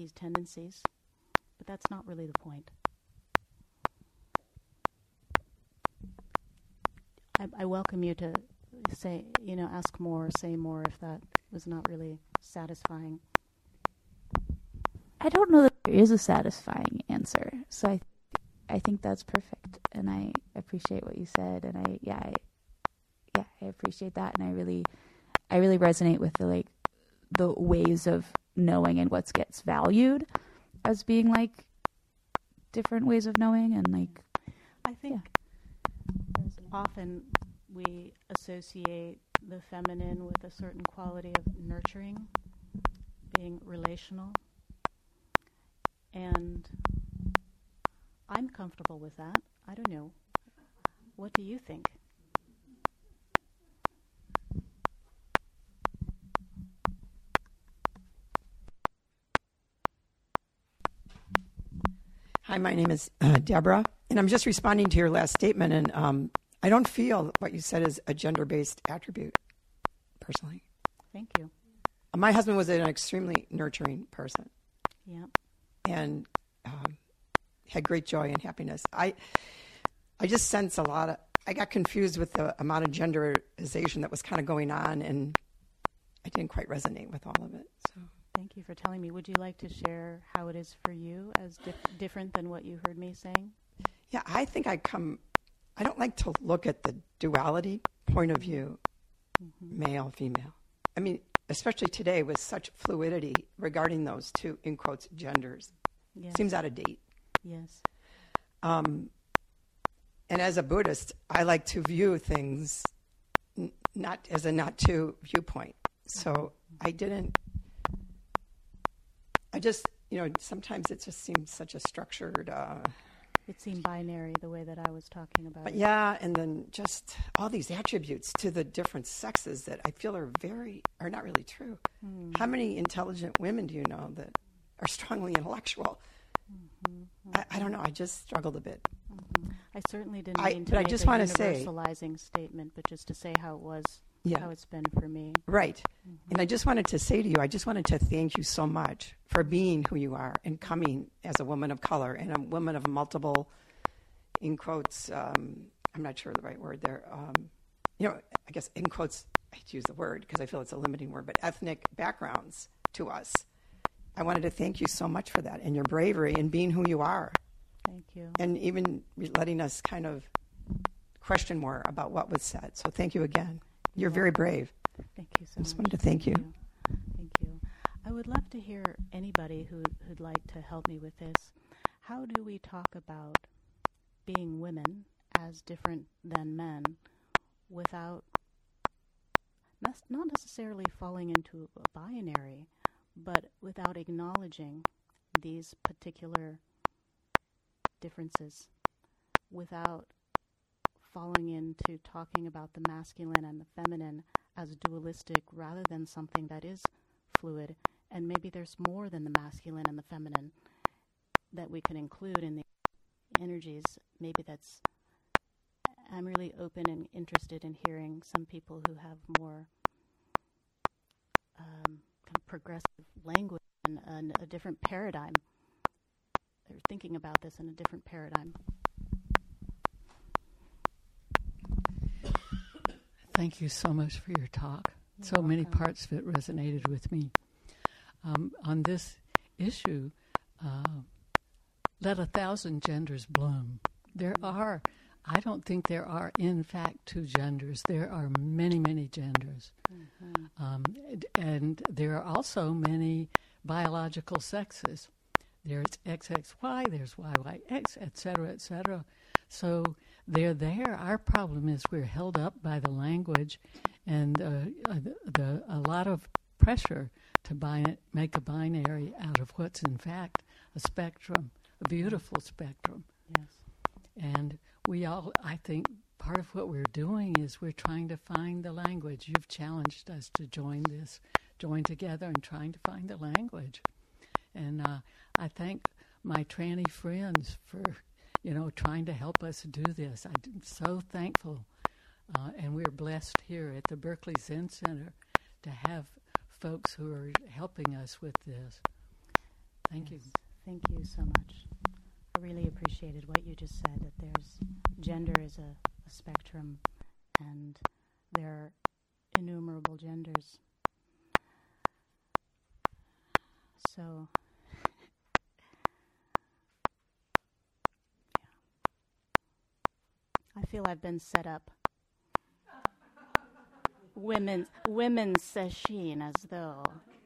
[SPEAKER 1] these tendencies, but that's not really the point. I, I welcome you to say, you know, ask more, say more if that was not really satisfying.
[SPEAKER 4] I don't know that there is a satisfying answer, so I, I think that's perfect, and I appreciate what you said, and I, yeah, I, yeah, I appreciate that, and I really, I really resonate with the like, the ways of knowing and what gets valued as being like different ways of knowing, and like,
[SPEAKER 1] I think yeah. often we associate the feminine with a certain quality of nurturing, being relational. And I'm comfortable with that. I don't know. What do you think?
[SPEAKER 5] Hi, my name is uh, Deborah, and I'm just responding to your last statement. And um, I don't feel what you said is a gender-based attribute, personally.
[SPEAKER 1] Thank you.
[SPEAKER 5] My husband was an extremely nurturing person.
[SPEAKER 1] Yeah.
[SPEAKER 5] And um, had great joy and happiness. I I just sense a lot of, I got confused with the amount of genderization that was kind of going on, and I didn't quite resonate with all of it. So
[SPEAKER 1] thank you for telling me. Would you like to share how it is for you as dif- different than what you heard me saying?
[SPEAKER 5] Yeah, I think I come, I don't like to look at the duality point of view, mm-hmm. male, female. I mean, especially today with such fluidity regarding those two, in quotes, genders. Yes. Seems out of date.
[SPEAKER 1] Yes.
[SPEAKER 5] Um, and as a Buddhist, I like to view things n- not as a not to viewpoint. So I didn't, I just, you know, sometimes it just seems such a structured... Uh,
[SPEAKER 1] it seemed binary the way that I was talking about
[SPEAKER 5] but
[SPEAKER 1] it.
[SPEAKER 5] Yeah, and then just all these attributes to the different sexes that I feel are very, are not really true. Mm. How many intelligent women do you know that are strongly intellectual? Mm-hmm, mm-hmm. I, I don't know. I just struggled a bit.
[SPEAKER 1] Mm-hmm. I certainly didn't
[SPEAKER 5] I,
[SPEAKER 1] mean to
[SPEAKER 5] but
[SPEAKER 1] make
[SPEAKER 5] I just
[SPEAKER 1] a universalizing
[SPEAKER 5] say,
[SPEAKER 1] statement, but just to say how it was,
[SPEAKER 5] yeah.
[SPEAKER 1] how it's been for me.
[SPEAKER 5] Right. Mm-hmm. And I just wanted to say to you, I just wanted to thank you so much for being who you are and coming as a woman of color and a woman of multiple, in quotes, um, I'm not sure the right word there, um, you know, I guess in quotes, I hate to use the word because I feel it's a limiting word, but ethnic backgrounds to us. I wanted to thank you so much for that and your bravery and being who you are.
[SPEAKER 1] Thank you.
[SPEAKER 5] And even letting us kind of question more about what was said. So thank you again. You're
[SPEAKER 1] yeah.
[SPEAKER 5] very brave.
[SPEAKER 1] Thank you so
[SPEAKER 5] I just
[SPEAKER 1] much.
[SPEAKER 5] wanted to thank, thank
[SPEAKER 1] you. you. Thank you. I would love to hear anybody who, who'd like to help me with this. How do we talk about being women as different than men without not necessarily falling into a binary, but without acknowledging these particular differences, without falling into talking about the masculine and the feminine as dualistic rather than something that is fluid, and maybe there's more than the masculine and the feminine that we can include in the energies. Maybe that's, I'm really open and interested in hearing some people who have more um, kind of progressive language and, and a different paradigm. They're thinking about this in a different paradigm.
[SPEAKER 2] Thank you so much for your talk.
[SPEAKER 1] You're
[SPEAKER 2] so
[SPEAKER 1] welcome.
[SPEAKER 2] Many parts of it resonated with me. Um, on this issue, uh, let a thousand genders bloom. There are, I don't think there are, in fact, two genders. There are many, many genders. Mm-hmm. Um, and there are also many biological sexes. There's X X Y, there's Y Y X, et cetera, et cetera. So they're there. Our problem is we're held up by the language and uh, the, the a lot of pressure to bin- make a binary out of what's in fact a spectrum, a beautiful spectrum.
[SPEAKER 1] Yes.
[SPEAKER 2] And we all, I think, part of what we're doing is we're trying to find the language. You've challenged us to join this, join together and trying to find the language. And uh, I thank my tranny friends for, you know, trying to help us do this. I'm so thankful. Uh, and we're blessed here at the Berkeley Zen Center to have folks who are helping us with this.
[SPEAKER 6] Thank you.
[SPEAKER 1] Yes. Thank you so much. I really appreciated what you just said, that there's gender is a, a spectrum and there are innumerable genders. So, yeah. I feel I've been set up. Women's, women's session, as though.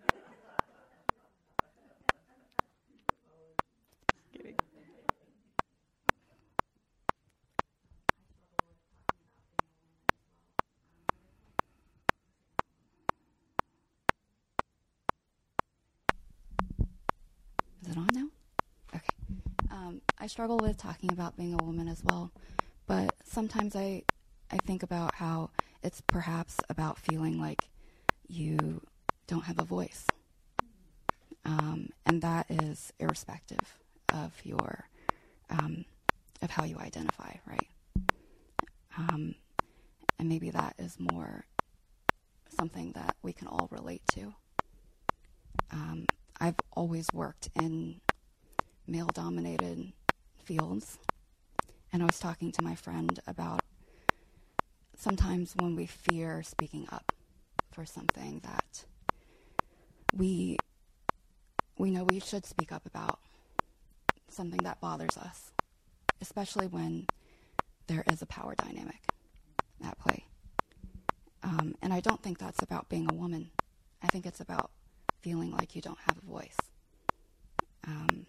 [SPEAKER 7] Is it on now? Okay. Um, I struggle with talking about being a woman as well, but sometimes I, I think about how it's perhaps about feeling like you don't have a voice, um, and that is irrespective of your, um, of how you identify, right? Um, and maybe that is more something that we can all relate to. Um, I've always worked in male-dominated fields, and I was talking to my friend about sometimes when we fear speaking up for something that we we know we should speak up about, something that bothers us, especially when there is a power dynamic at play. Um, and I don't think that's about being a woman. I think it's about feeling like you don't have a voice. Um,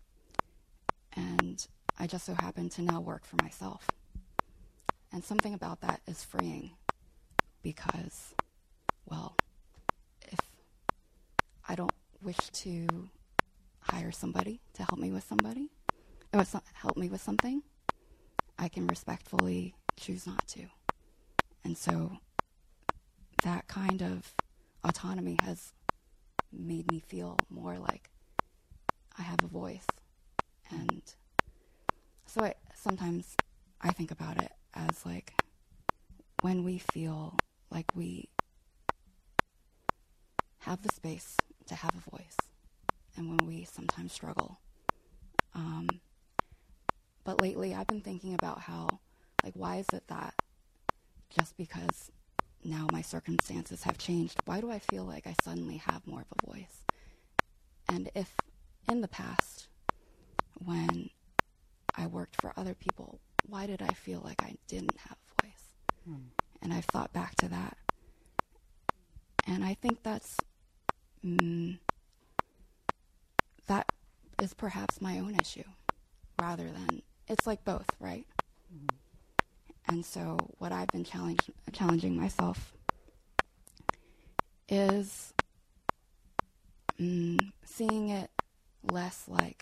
[SPEAKER 7] and I just so happen to now work for myself. And something about that is freeing because, well, if I don't wish to hire somebody to help me with somebody, or so- help me with something, I can respectfully choose not to. And so that kind of autonomy has made me feel more like I have a voice. And so I, sometimes I think about it as like when we feel like we have the space to have a voice and when we sometimes struggle. Um, but lately I've been thinking about how, like, why is it that just because now my circumstances have changed, why do I feel like I suddenly have more of a voice? And if in the past, when I worked for other people, why did I feel like I didn't have a voice? Mm. And I've thought back to that. And I think that's, mm, that is perhaps my own issue, rather than, it's like both, right? Mm-hmm. And so what I've been challenge, challenging myself is mm, seeing it less like,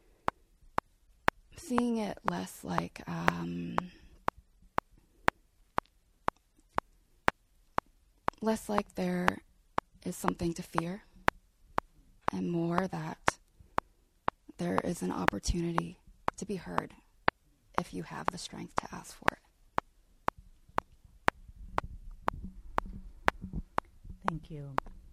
[SPEAKER 7] seeing it less like, um, less like there is something to fear, and more that there is an opportunity to be heard if you have the strength to ask for it.
[SPEAKER 1] Thank you.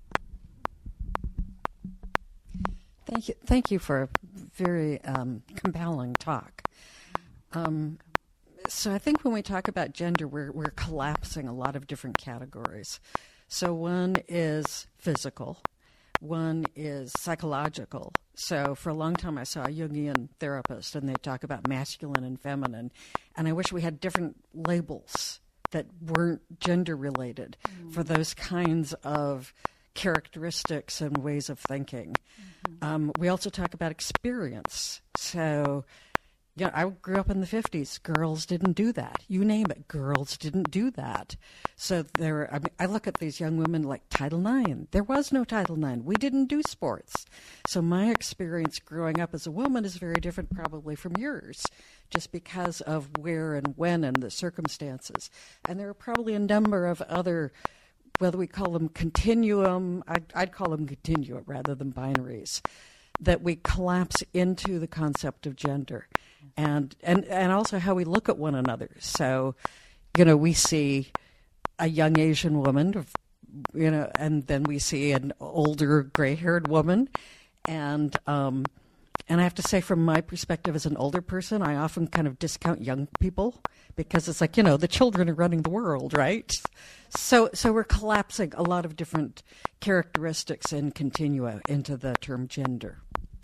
[SPEAKER 6] Thank you. Thank you for a very um, compelling talk. Um, so I think when we talk about gender, we're we're collapsing a lot of different categories. So one is physical, one is psychological. So for a long time, I saw a Jungian therapist, and they talk about masculine and feminine, and I wish we had different labels that weren't gender related mm. for those kinds of characteristics and ways of thinking. Mm-hmm. Um, we also talk about experience. So, you know, I grew up in the fifties. Girls didn't do that. You name it, girls didn't do that. So there, I mean, I look at these young women like Title nine. There was no Title nine. We didn't do sports. So my experience growing up as a woman is very different probably from yours, just because of where and when and the circumstances. And there are probably a number of other, whether we call them continuum, I'd, I'd call them continua rather than binaries, that we collapse into the concept of gender, and, and, and also how we look at one another. So, you know, we see a young Asian woman, you know, and then we see an older gray-haired woman, And um, and I have to say, from my perspective as an older person, I often kind of discount young people because it's like, you know, the children are running the world, right? So so we're collapsing a lot of different characteristics and continua into the term gender.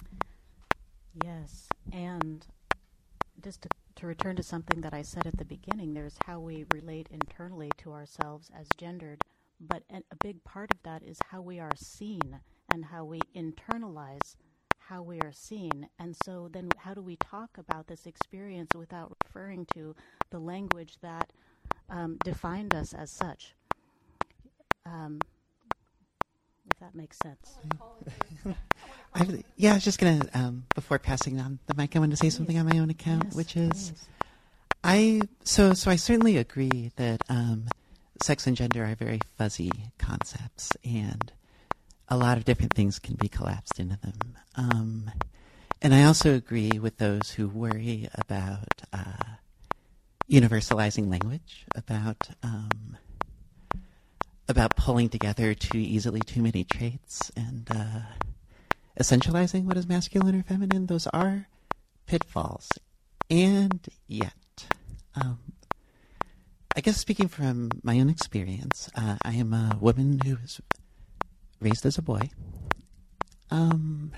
[SPEAKER 1] Yes, and just to, to return to something that I said at the beginning, there's how we relate internally to ourselves as gendered, but a, a big part of that is how we are seen and how we internalize how we are seen. And so then how do we talk about this experience without referring to the language that um, defined us as such? Um, if that makes sense.
[SPEAKER 8] I, yeah, I was just going to, um, before passing on the mic, I wanted to say something on my own account,
[SPEAKER 1] Yes,
[SPEAKER 8] which is,
[SPEAKER 1] please.
[SPEAKER 8] I, so, so I certainly agree that um, sex and gender are very fuzzy concepts, and a lot of different things can be collapsed into them. Um, and I also agree with those who worry about uh, universalizing language, about um, about pulling together too easily too many traits and uh, essentializing what is masculine or feminine. Those are pitfalls. And yet, um, I guess speaking from my own experience, uh, I am a woman who was raised as a boy. Um,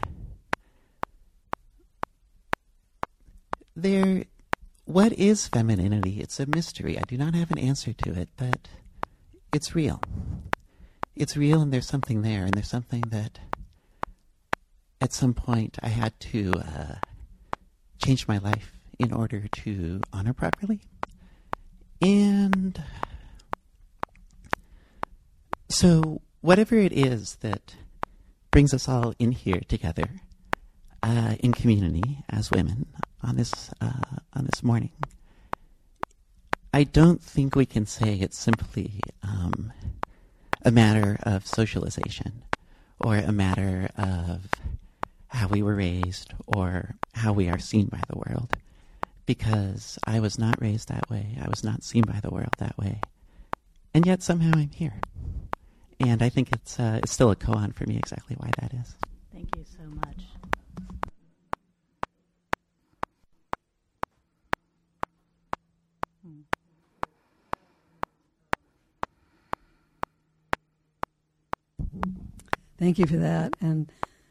[SPEAKER 8] there, what is femininity? It's a mystery. I do not have an answer to it, but it's real. It's real, and there's something there, and there's something that at some point I had to uh, change my life in order to honor properly. And so whatever it is that brings us all in here together uh, in community as women on this uh, on this morning, I don't think we can say it's simply um, a matter of socialization or a matter of how we were raised or how we are seen by the world, because I was not raised that way. I was not seen by the world that way. And yet somehow I'm here. And I think it's uh, it's still a koan for me exactly why that is.
[SPEAKER 1] Thank you so much. Hmm.
[SPEAKER 3] Thank you for that, and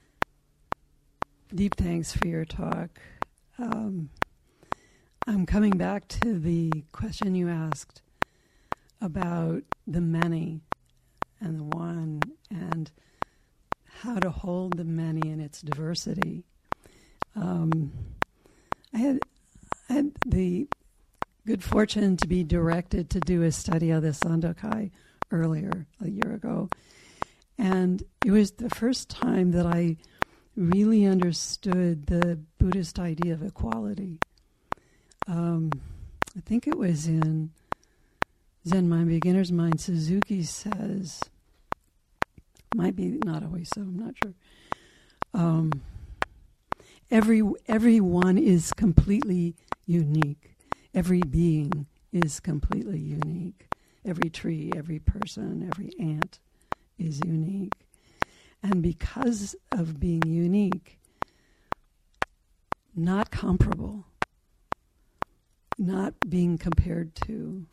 [SPEAKER 3] deep thanks for your talk. Um, I'm coming back to the question you asked about the many and the one, and how to hold the many in its diversity. Um, I had I had the good fortune to be directed to do a study of the Sandokai earlier, a year ago. And it was the first time that I really understood the Buddhist idea of equality. Um, I think it was in Zen Mind, Beginner's Mind, Suzuki says, might be not always so, I'm not sure. Um, every everyone is completely unique. Every being is completely unique. Every tree, every person, every ant is unique. And because of being unique, not comparable, not being compared to.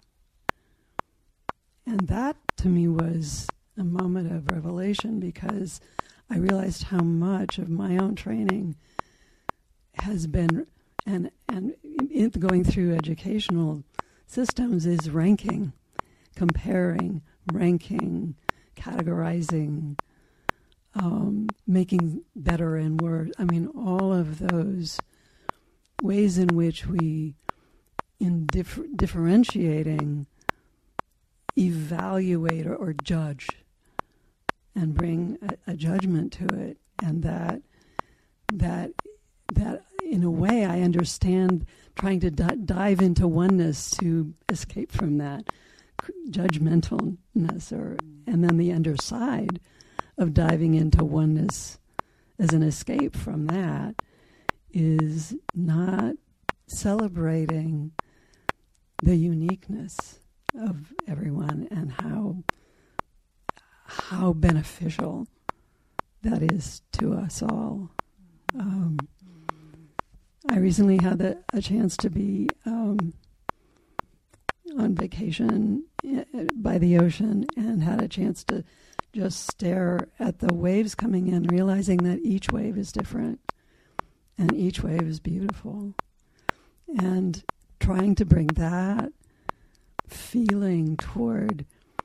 [SPEAKER 3] And that, to me, was a moment of revelation, because I realized how much of my own training has been, and and in going through educational systems, is ranking, comparing, ranking, categorizing, um, making better and worse. I mean, all of those ways in which we, in differ- differentiating, evaluate or, or judge and bring a, a judgment to it. And that, that, that in a way, I understand trying to d- dive into oneness to escape from that judgmentalness, or and then the underside of diving into oneness as an escape from that is not celebrating the uniqueness of everyone and how how beneficial
[SPEAKER 9] that is to us all. Um, I recently had the, a chance to be um, on vacation by the ocean and had a chance to just stare at the waves coming in, realizing that each wave is different and each wave is beautiful. And trying to bring that feeling toward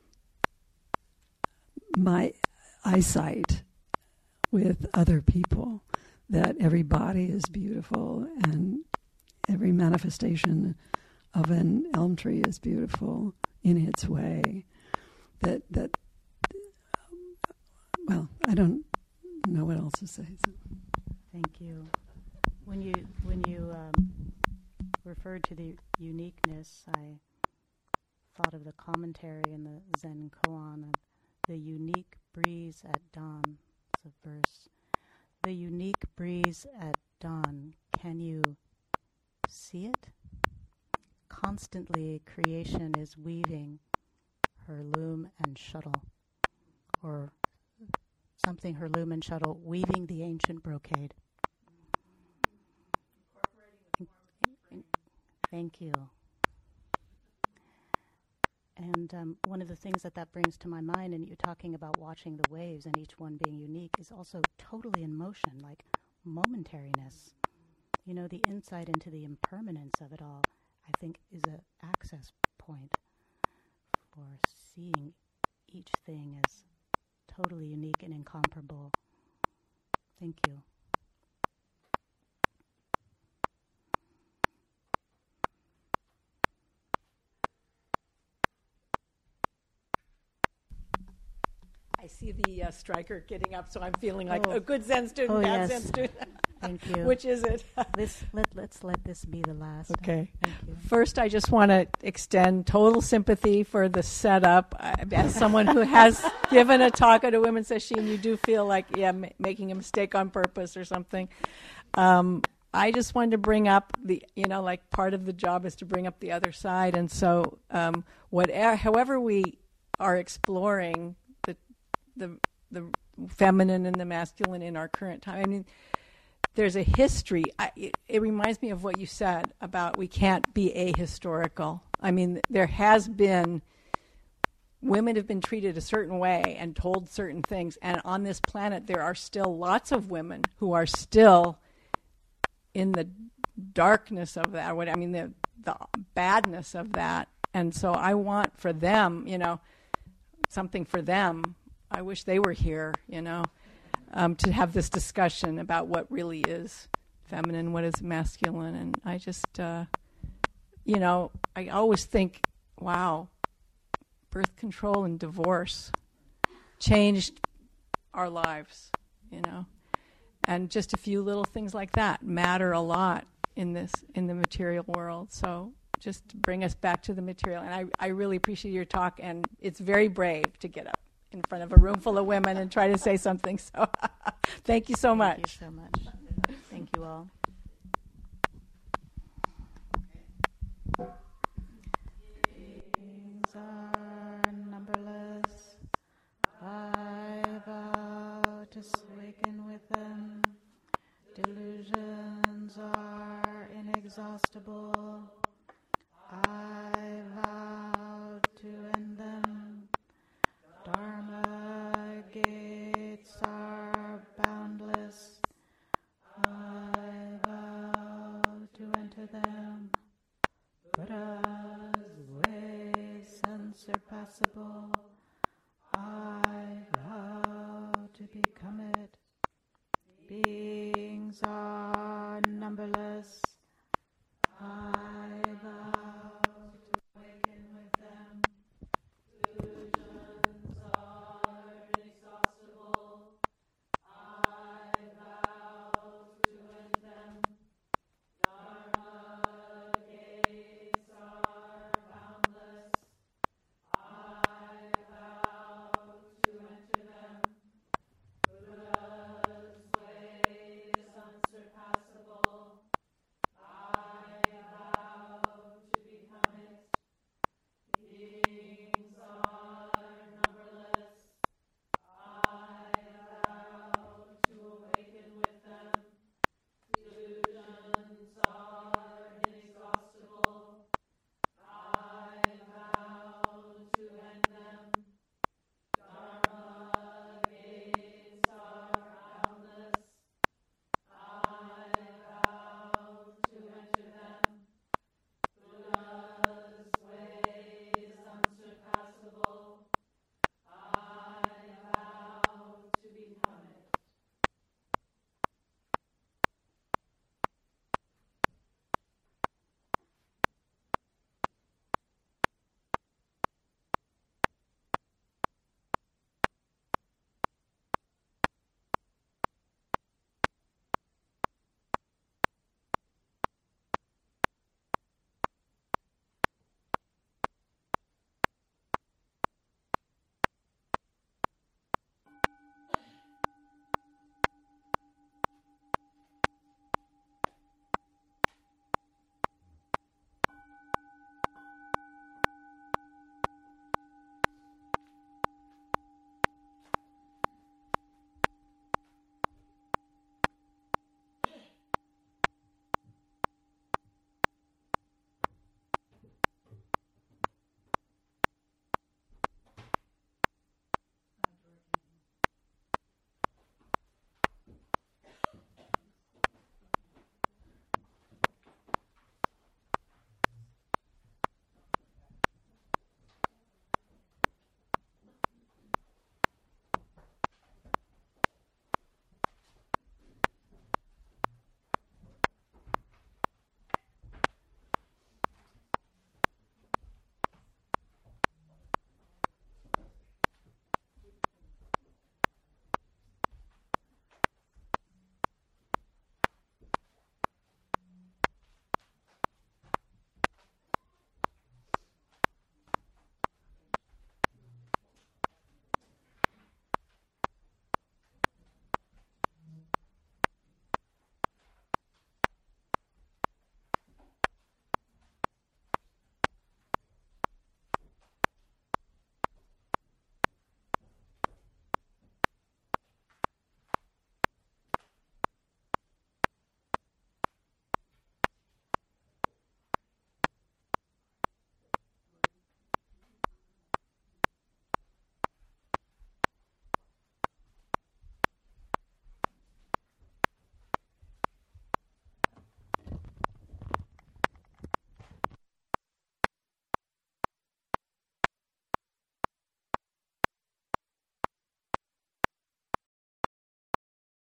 [SPEAKER 9] my eyesight with other people, that every body is beautiful and every manifestation of an elm tree is beautiful in its way. That, that well, I don't know what else to say. So.
[SPEAKER 1] Thank you. When you when you um, referred to the uniqueness, I thought of the commentary in the Zen koan of the unique breeze at dawn. It's a verse. The unique breeze at dawn. Can you see it? Constantly, creation is weaving her loom and shuttle, or something her loom and shuttle, weaving the ancient brocade. Thank you. And um, one of the things that that brings to my mind, and you're talking about watching the waves and each one being unique, is also totally in motion, like momentariness. You know, the insight into the impermanence of it all, I think, is an access point for seeing each thing as totally unique and incomparable. Thank you.
[SPEAKER 3] I see the uh, striker getting up, so I'm feeling like
[SPEAKER 1] Oh.
[SPEAKER 3] a good Zen student,
[SPEAKER 1] Oh,
[SPEAKER 3] bad
[SPEAKER 1] yes.
[SPEAKER 3] Zen student.
[SPEAKER 1] Thank you.
[SPEAKER 3] Which is it?
[SPEAKER 1] This, let, let's let this be the last.
[SPEAKER 3] Okay.
[SPEAKER 1] Thank you.
[SPEAKER 3] First, I just want to extend total sympathy for the setup. Uh, As someone who has given a talk at a women's session, you do feel like, yeah, m- making a mistake on purpose or something. Um, I just wanted to bring up the, you know, like part of the job is to bring up the other side. And so um, whatever, however we are exploring the, the, the feminine and the masculine in our current time, I mean, there's a history. I, it, it reminds me of what you said about we can't be ahistorical. I mean, there has been, women have been treated a certain way and told certain things. And on this planet, there are still lots of women who are still in the darkness of that. What I mean, the, the badness of that. And so I want for them, you know, something for them. I wish they were here, you know. Um, to have this discussion about what really is feminine, what is masculine. And I just, uh, you know, I always think, wow, birth control and divorce changed our lives, you know. And just a few little things like that matter a lot in this, in the material world. So just to bring us back to the material. And I, I really appreciate your talk, and it's very brave to get up in front of a room full of women and try to say something. So thank you so much.
[SPEAKER 1] Thank you so much. Thank you all. Things are numberless. I vow to awaken with them. Delusions are inexhaustible. I vow to end them. Dharma gates are boundless. I vow to enter them. Buddha's ways unsurpassable. I vow to become it. Beings are numberless.